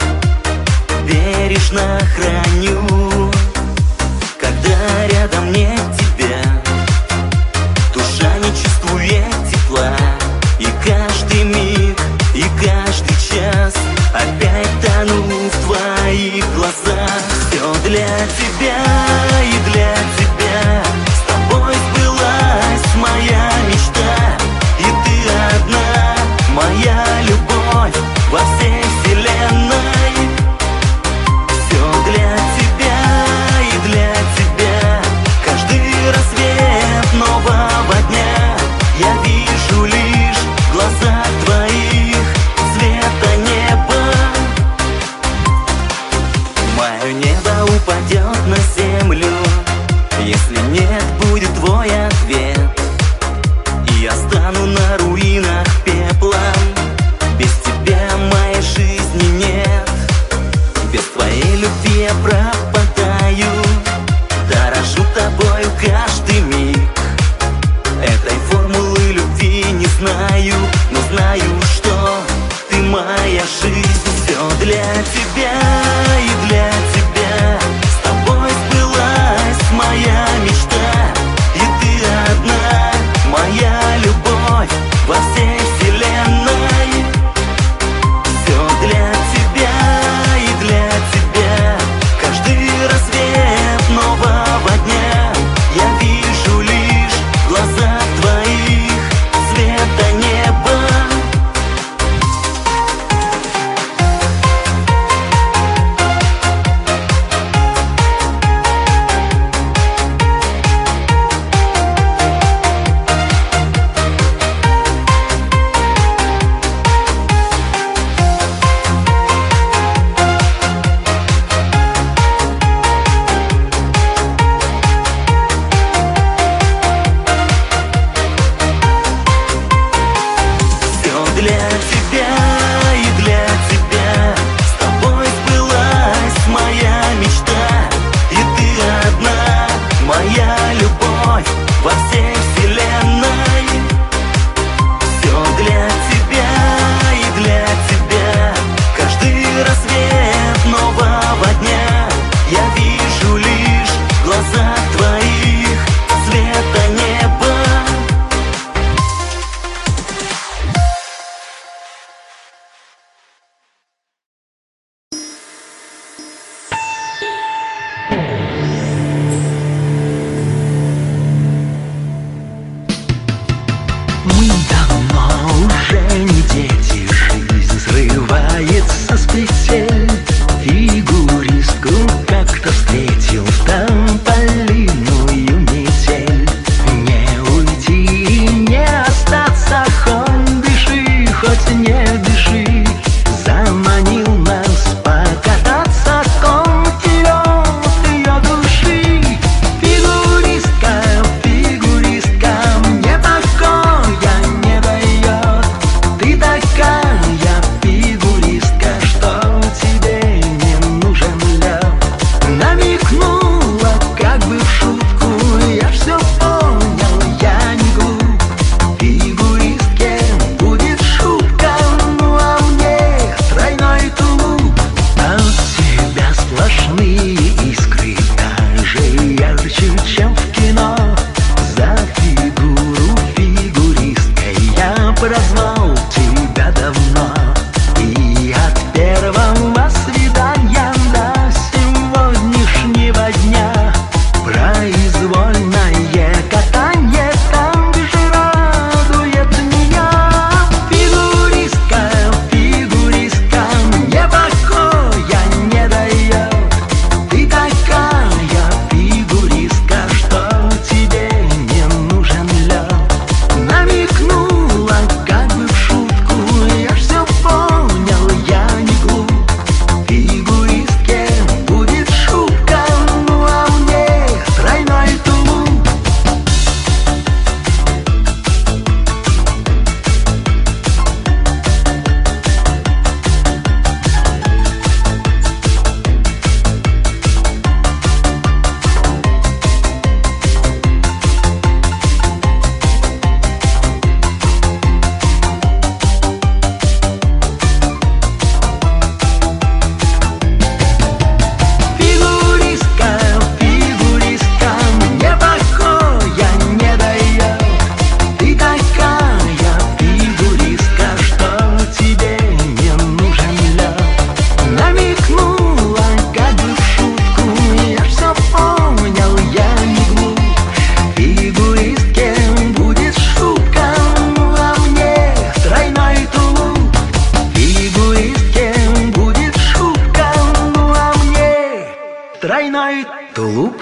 бережно храню. Когда рядом нет тебя, душа не чувствует тепла. И каждый миг, и каждый час опять тону в твоих глазах. Все для тебя и для тебя, с тобой сбылась моя мечта. И ты одна, моя любовь во всей вселенной. Все для тебя и для тебя, каждый рассвет нового дня я вижу лишь в глазах твоих цвета неба. летает тулуп.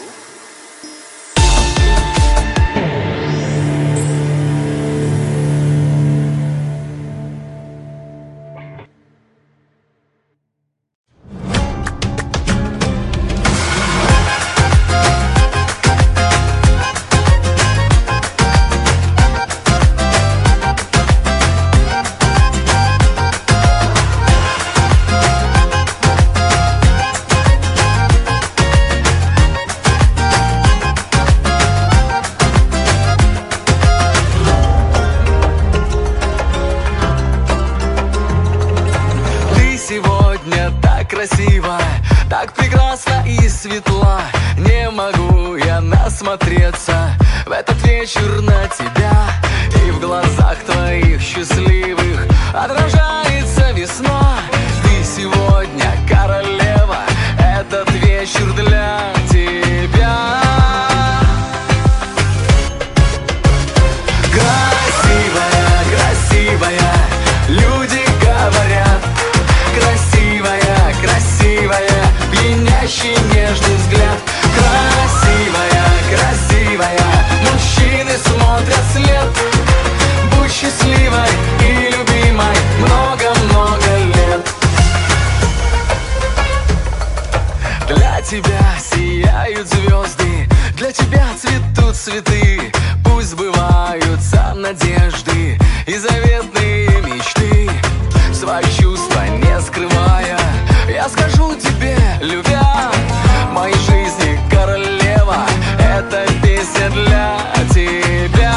Красиво, так прекрасна и светла. Не могу я насмотреться в этот вечер на тебя. И в глазах твоих счастливых отражается весна. Ты сегодня королева, этот вечер для тебя. Красивая, красивая, люди говорят. Красивая, красивая, пьянящий нежный взгляд. Красивая, красивая, мужчины смотрят вслед. Будь счастливой и любимой много-много лет. Для тебя сияют звезды, для тебя цветут цветы. Пусть сбываются надежды и заветные мечты. Свои чувства не скрывая, я скажу тебе, любя, в моей жизни королева, эта песня для тебя.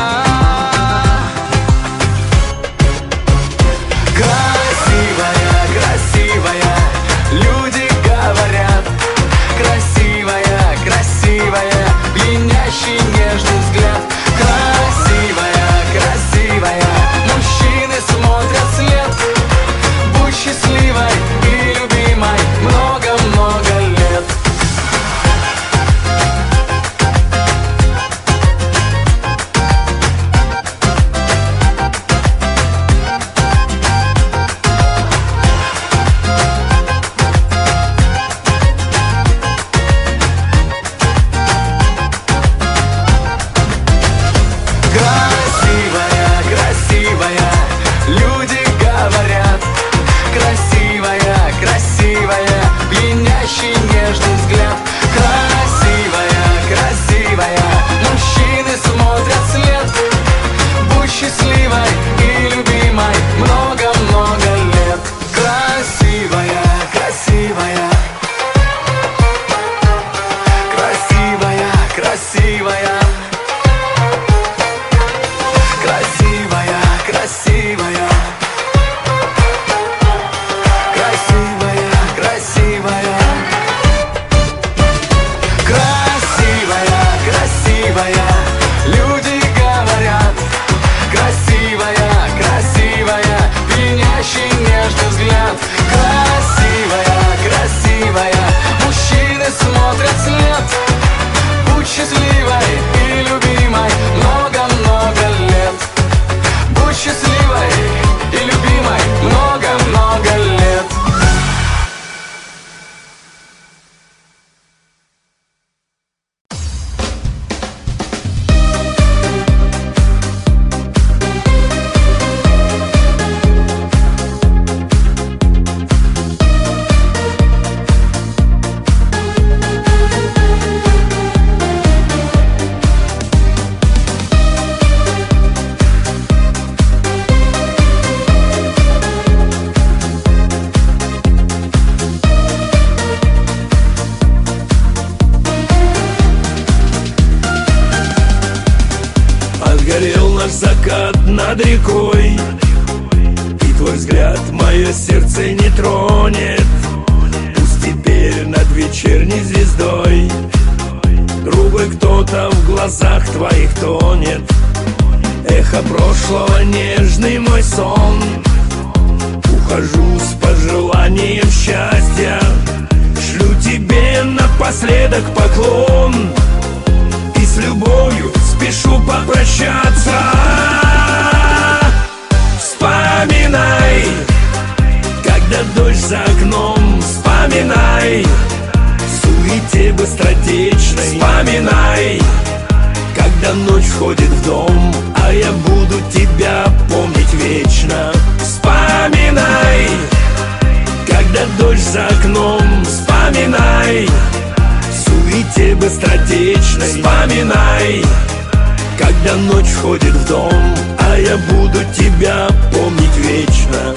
Красивая, красивая, люди говорят. Красивая, красивая, пьянящий нежный взгляд. Красивая, красивая, мужчины смотрят вслед. Будь счастливой и любимой много-много лет. Красивая, красивая, люди говорят. Красивая, красивая, пьянящий нежный взгляд. Красивая, красивая, мужчины смотрят вслед. Будь счастливой и любимой много-много лет. Красивая, красивая, красивая, красивая, красивая, красивая. Красивая, красивая, красивая, красивая, люди говорят. Красивая, красивая, пьянящий нежный взгляд. Красивая, красивая, мужчины смотрят вслед. Будь счастливой и любимой много-много лет. Будь счастливой и любимой много-много лет. Отгорел наш закат над рекой, и твой взгляд мое сердце не тронет. Пусть теперь над вечерней звездой другой кто-то в глазах твоих тонет. Эхо прошлого, нежный мой сон. Ухожу с пожеланием счастья, шлю тебе напоследок поклон. И с любовью спешу попрощаться. Вспоминай, когда дождь за окном. Вспоминай, в суете быстрее ночь входит в дом, а я буду тебя помнить вечно. Вспоминай, когда дождь за окном, вспоминай, в суете быстротечной. Вспоминай, когда ночь входит в дом, а я буду тебя помнить вечно.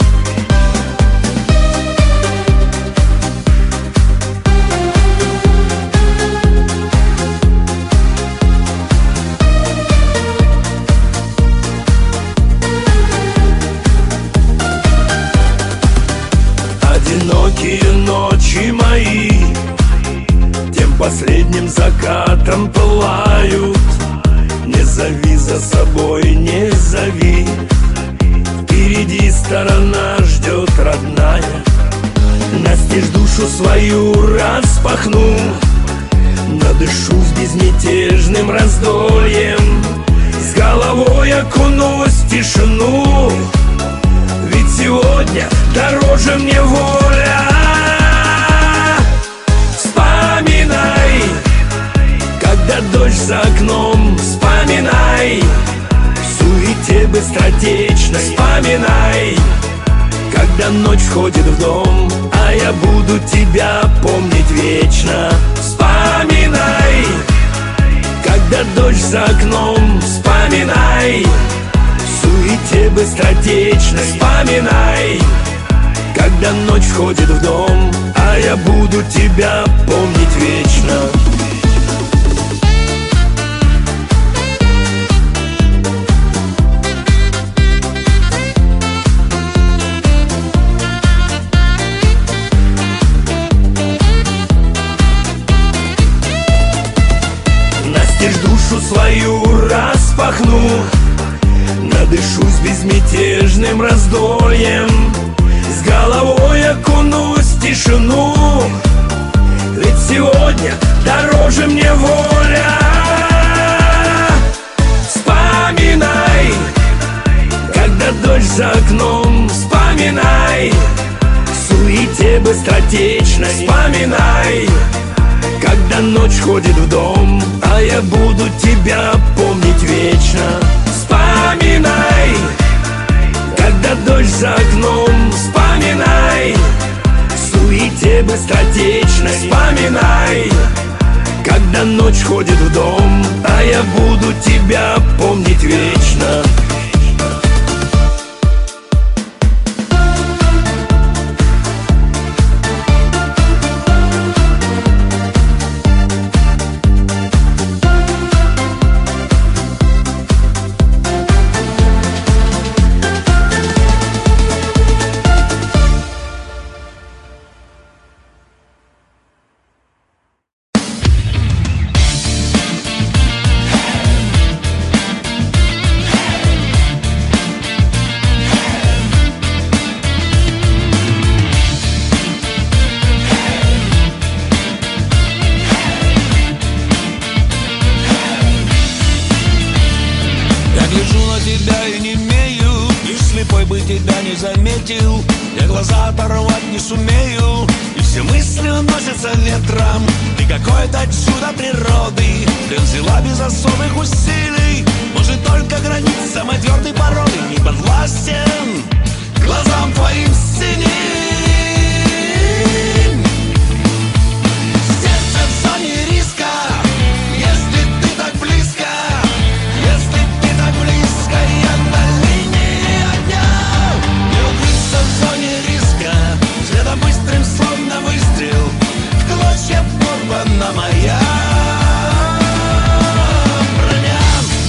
Одинокие ночи мои тем последним закатом пылают. Не зови за собой, не зови, впереди сторона ждет родная. Настежь душу свою распахну, надышусь безмятежным раздольем, с головой окунусь в тишину. Ведь сегодня дороже мне воля. Вспоминай, когда дождь за окном, вспоминай, в суете быстротечной. Вспоминай, когда ночь входит в дом, а я буду тебя помнить вечно. Вспоминай, когда дождь за окном, вспоминай, в суете быстротечной. Вспоминай, когда ночь входит в дом, а я буду тебя помнить вечно. Настежь душу свою распахну, надышусь безмятежным раздольем, с головой окунусь в тишину. Ведь сегодня дороже мне воля. Вспоминай, когда дождь за окном, вспоминай, в суете быстротечной. Вспоминай, когда ночь входит в дом, а я буду тебя помнить вечно. Вспоминай, когда дождь за окном, вспоминай, в суете быстротечной. Вспоминай, когда ночь входит в дом, а я буду тебя помнить вечно. Я глаза оторвать не сумею, и все мысли уносятся ветром. Ты какое-то чудо природы, ты взяла без особых усилий. Может, только границ самой твердой породы не подвластен глазам твоим синим. Сердце в зоне риска, если ты так близко, если ты так близко, я на линии огня. Не укрыться в зоне риска, взглядом быстрым, словно выстрел, в клочья порвана моя броня.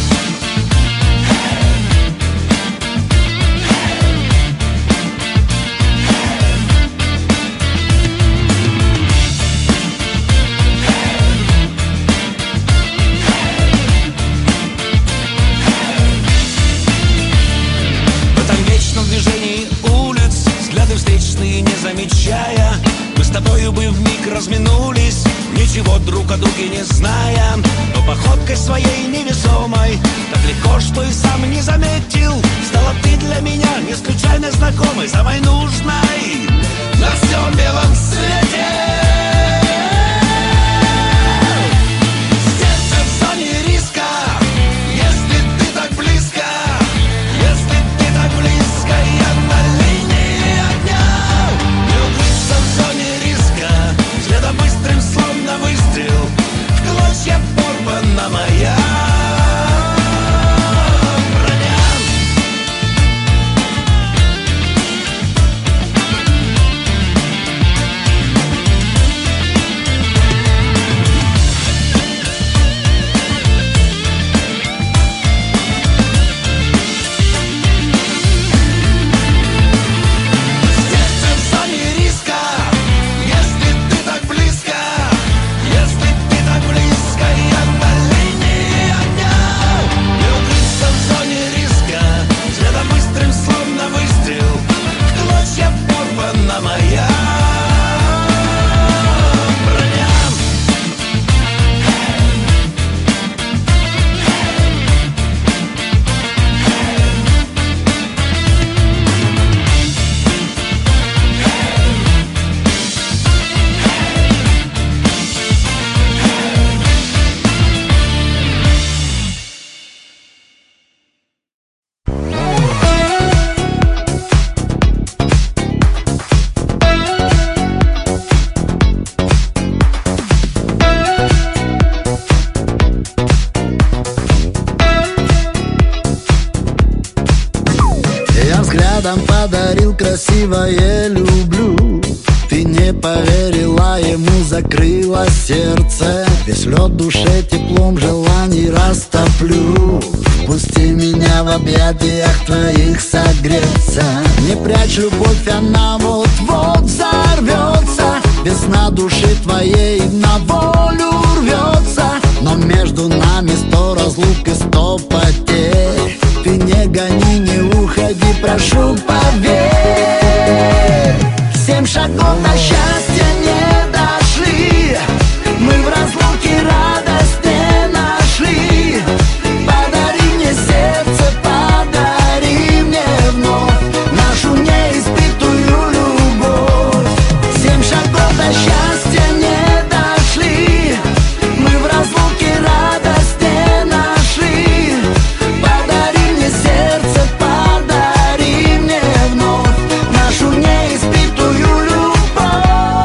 В этом вечном движении улиц, взгляды встречные не замечая, мы с тобою бы вмиг разминулись, ничего друг о друге не зная. Но походкой своей невесомой так легко, что и сам не заметил, стала ты для меня не случайно знакомой, самой нужной на всем белом свете. Сердце в зоне риска, моя броня. Я взглядом подарил красивое «люблю». Ты не поверила ему, закрыла сердце. Весь лед в душе теплом желаний растоплю. Пусти меня в объятиях твоих согреться. Не прячь любовь, она вот-вот взорвется. Весна души твоей на волю рвется. Но между нами сто разлук и сто потерь. Ты не гони, не уходи, прошу, поверь. Семь шагов до счастья не дошли. Мы в разлуке радость не нашли. Подари мне сердце, подари мне вновь нашу неиспытую любовь. Семь шагов до счастья не дошли. Мы в разлуке радость не нашли. Подари мне сердце, подари мне вновь нашу неиспытую любовь.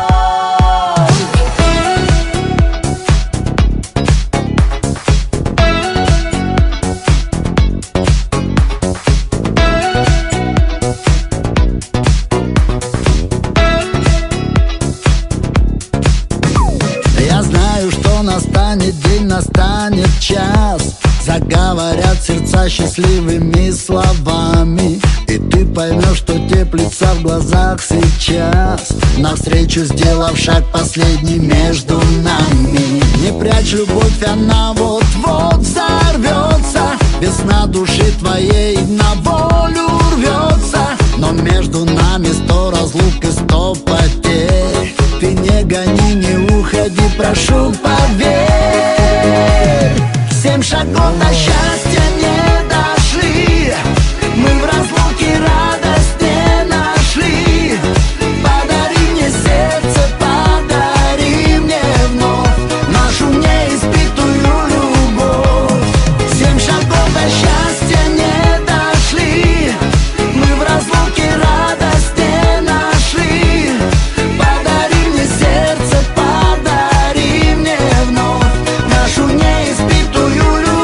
Я знаю, что настанет день, настанет час. Заговорят сердца счастливыми словами. И ты поймешь, что теплится в глазах сейчас. Навстречу сделав шаг последний между нами. Не прячь любовь, она вот-вот взорвется. Весна души твоей на волю рвется. Но между нами сто разлук и сто потерь. Ты не гони, не уходи, прошу, поверь. Семь шагов до счастья не дошли. Мы в разлуке радость не нашли. Подари мне сердце, подари мне вновь нашу неиспытую любовь. Семь шагов до счастья не дошли. Мы в разлуке радость не нашли. Подари мне сердце, подари мне вновь нашу неиспытую любовь.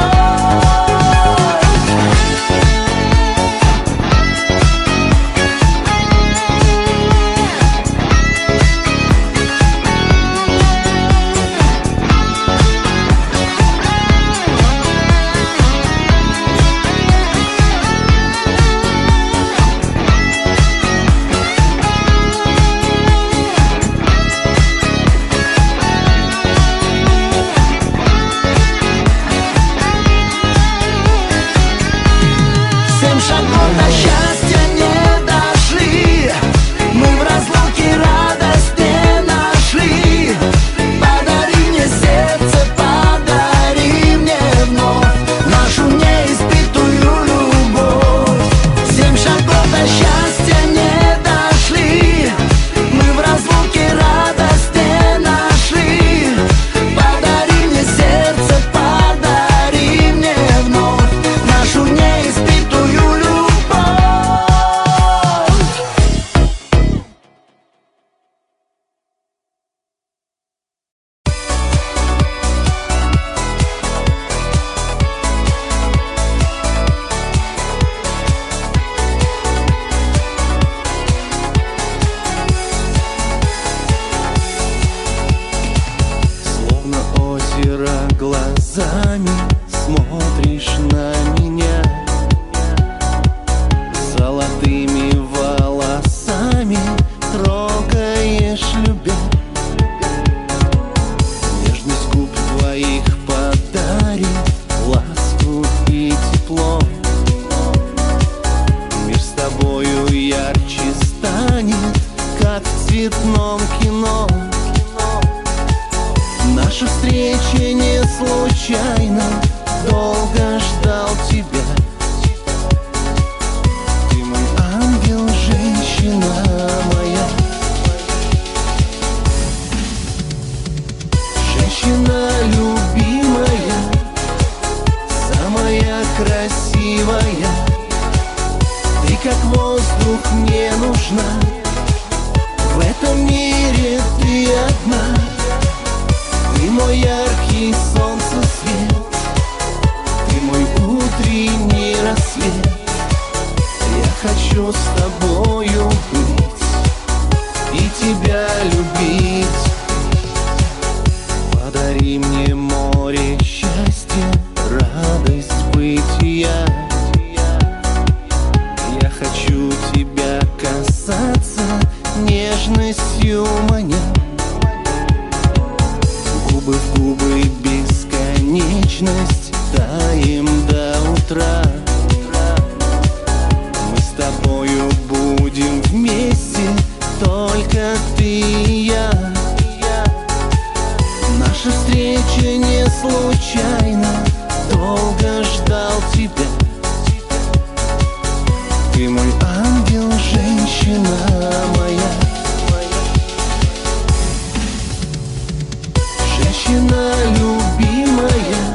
Семь шагов до счастья не дошли. Мы в разлуке радость не нашли. Подари мне сердце, подари мне вновь нашу неиспытую любовь. Семь шагов до счастья не дошли. Мы в разлуке радость не нашли. Подари мне сердце, подари мне вновь нашу неиспытую любовь. Словно озеро глазами смотришь на меня. Золотыми волосами трогаешь, любя. Нежность губ твоих подарит ласку и тепло. Мир с тобою ярче станет, цветном кино. Наша встреча не случайна, долго ждал тебя. Ты мой ангел, женщина моя. Женщина любимая, самая красивая. Ты как воздух мне нужна, в этом мире ты одна. Ты мой яркий солнцесвет, ты мой утренний рассвет. Я хочу с тобою быть и тебя любить. Подари мне море счастья, радость бытия. Я хочу тебя касаться, нежностью маня. Губы в губы, бесконечность, таем до утра. Мы с тобою будем вместе, только ты и я. Наша встреча не случайна, долго ждал тебя. Ты мой ангел, женщина моя. Женщина любимая,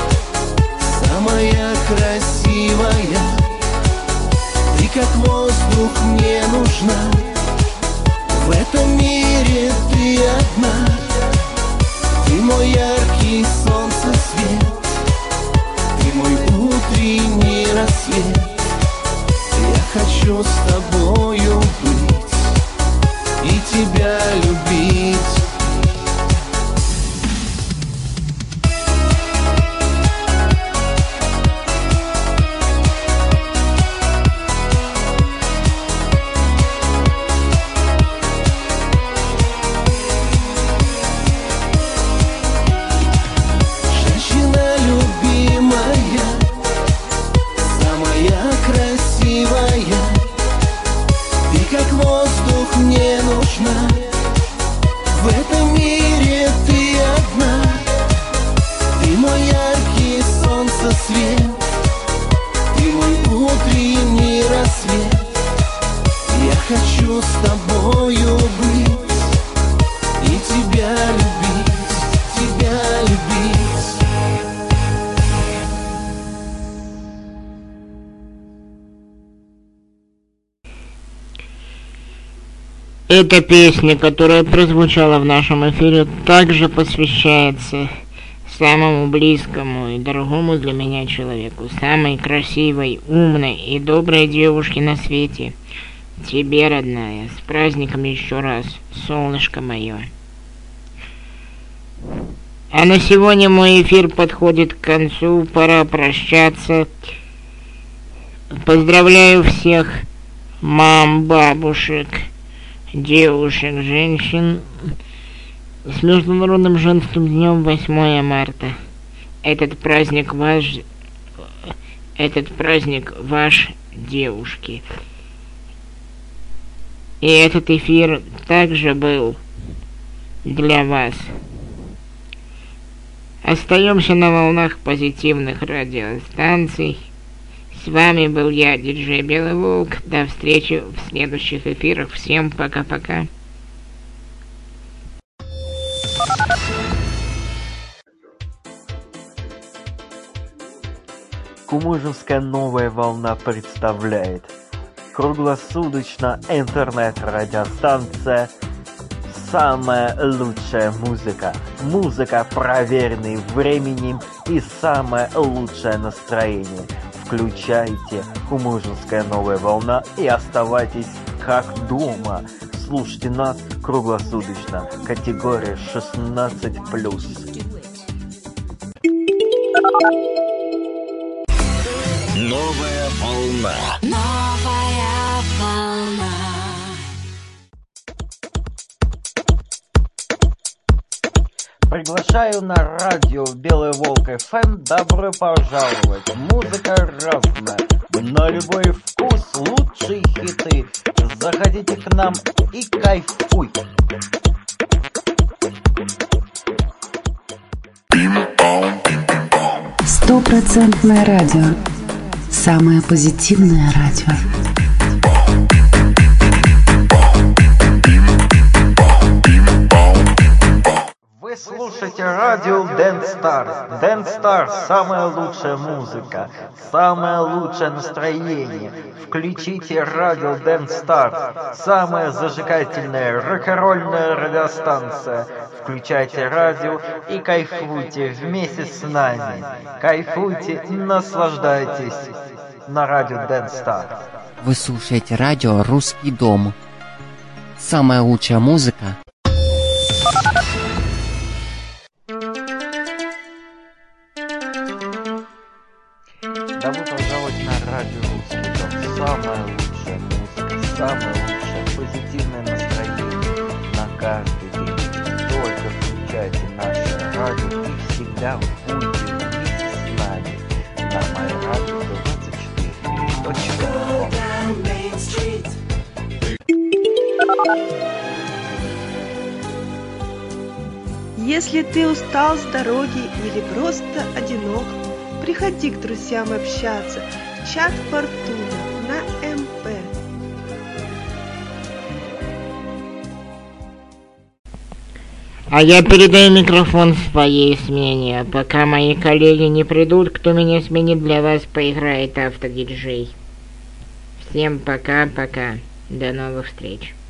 самая красивая. Ты как воздух мне нужна, в этом мире ты одна. Ты мой яркий солнцесвет, ты мой утренний рассвет. Я хочу с тобою быть и тебя любить. Мне нужна, в этом мире ты одна. Ты мой яркий солнцесвет, ты мой утренний рассвет. Я хочу с тобою быть и тебя любить, тебя любить. Эта песня, которая прозвучала в нашем эфире, также посвящается самому близкому и дорогому для меня человеку, самой красивой, умной и доброй девушке на свете. Тебе, родная, с праздником еще раз, солнышко мое. А на сегодня мой эфир подходит к концу, пора прощаться. Поздравляю всех мам, бабушек, девушек, женщин с Международным женским днем восьмое марта. Этот праздник ваш, этот праздник ваш, девушки. И этот эфир также был для вас. Остаемся на волнах позитивных радиостанций. С вами был я, диджей Белый Волк. До встречи в следующих эфирах. Всем пока-пока. Кумужевская новая волна представляет круглосуточно интернет-радиостанция «Самая лучшая музыка». Музыка, проверенная временем, и самое лучшее настроение. Включайте Кумужевская новая волна и оставайтесь как дома. Слушайте нас круглосуточно. Категория шестнадцать плюс. Новая волна. Новая волна. Приглашаю на радио Белый Волк эф эм. Добро пожаловать. Музыка разная. На любой вкус лучшие хиты. Заходите к нам и кайфуй. Стопроцентное радио. Самое позитивное радио. Вы слушаете радио Dance Stars. Dance Stars – самая лучшая музыка, самое лучшее настроение. Включите радио Dance Stars, самая зажигательная рок-н-ролльная радиостанция. Включайте радио и кайфуйте вместе с нами. Кайфуйте, наслаждайтесь на радио Dance Stars. Вы слушаете радио «Русский дом». Самая лучшая музыка. Добро пожаловать на радио «Русский дом». Самая лучшая музыка, самое лучшее позитивное настроение на каждый день. Только включайте наше радио и всегда будьте вместе с нами на MyRadio двадцать четыре точка ком. Если ты устал с дороги или просто одинок, приходи к друзьям общаться в чат Фортуна на эм пэ. А я передаю микрофон своей смене. Пока мои коллеги не придут, кто меня сменит, для вас поиграет автодиджей. Всем пока-пока. До новых встреч.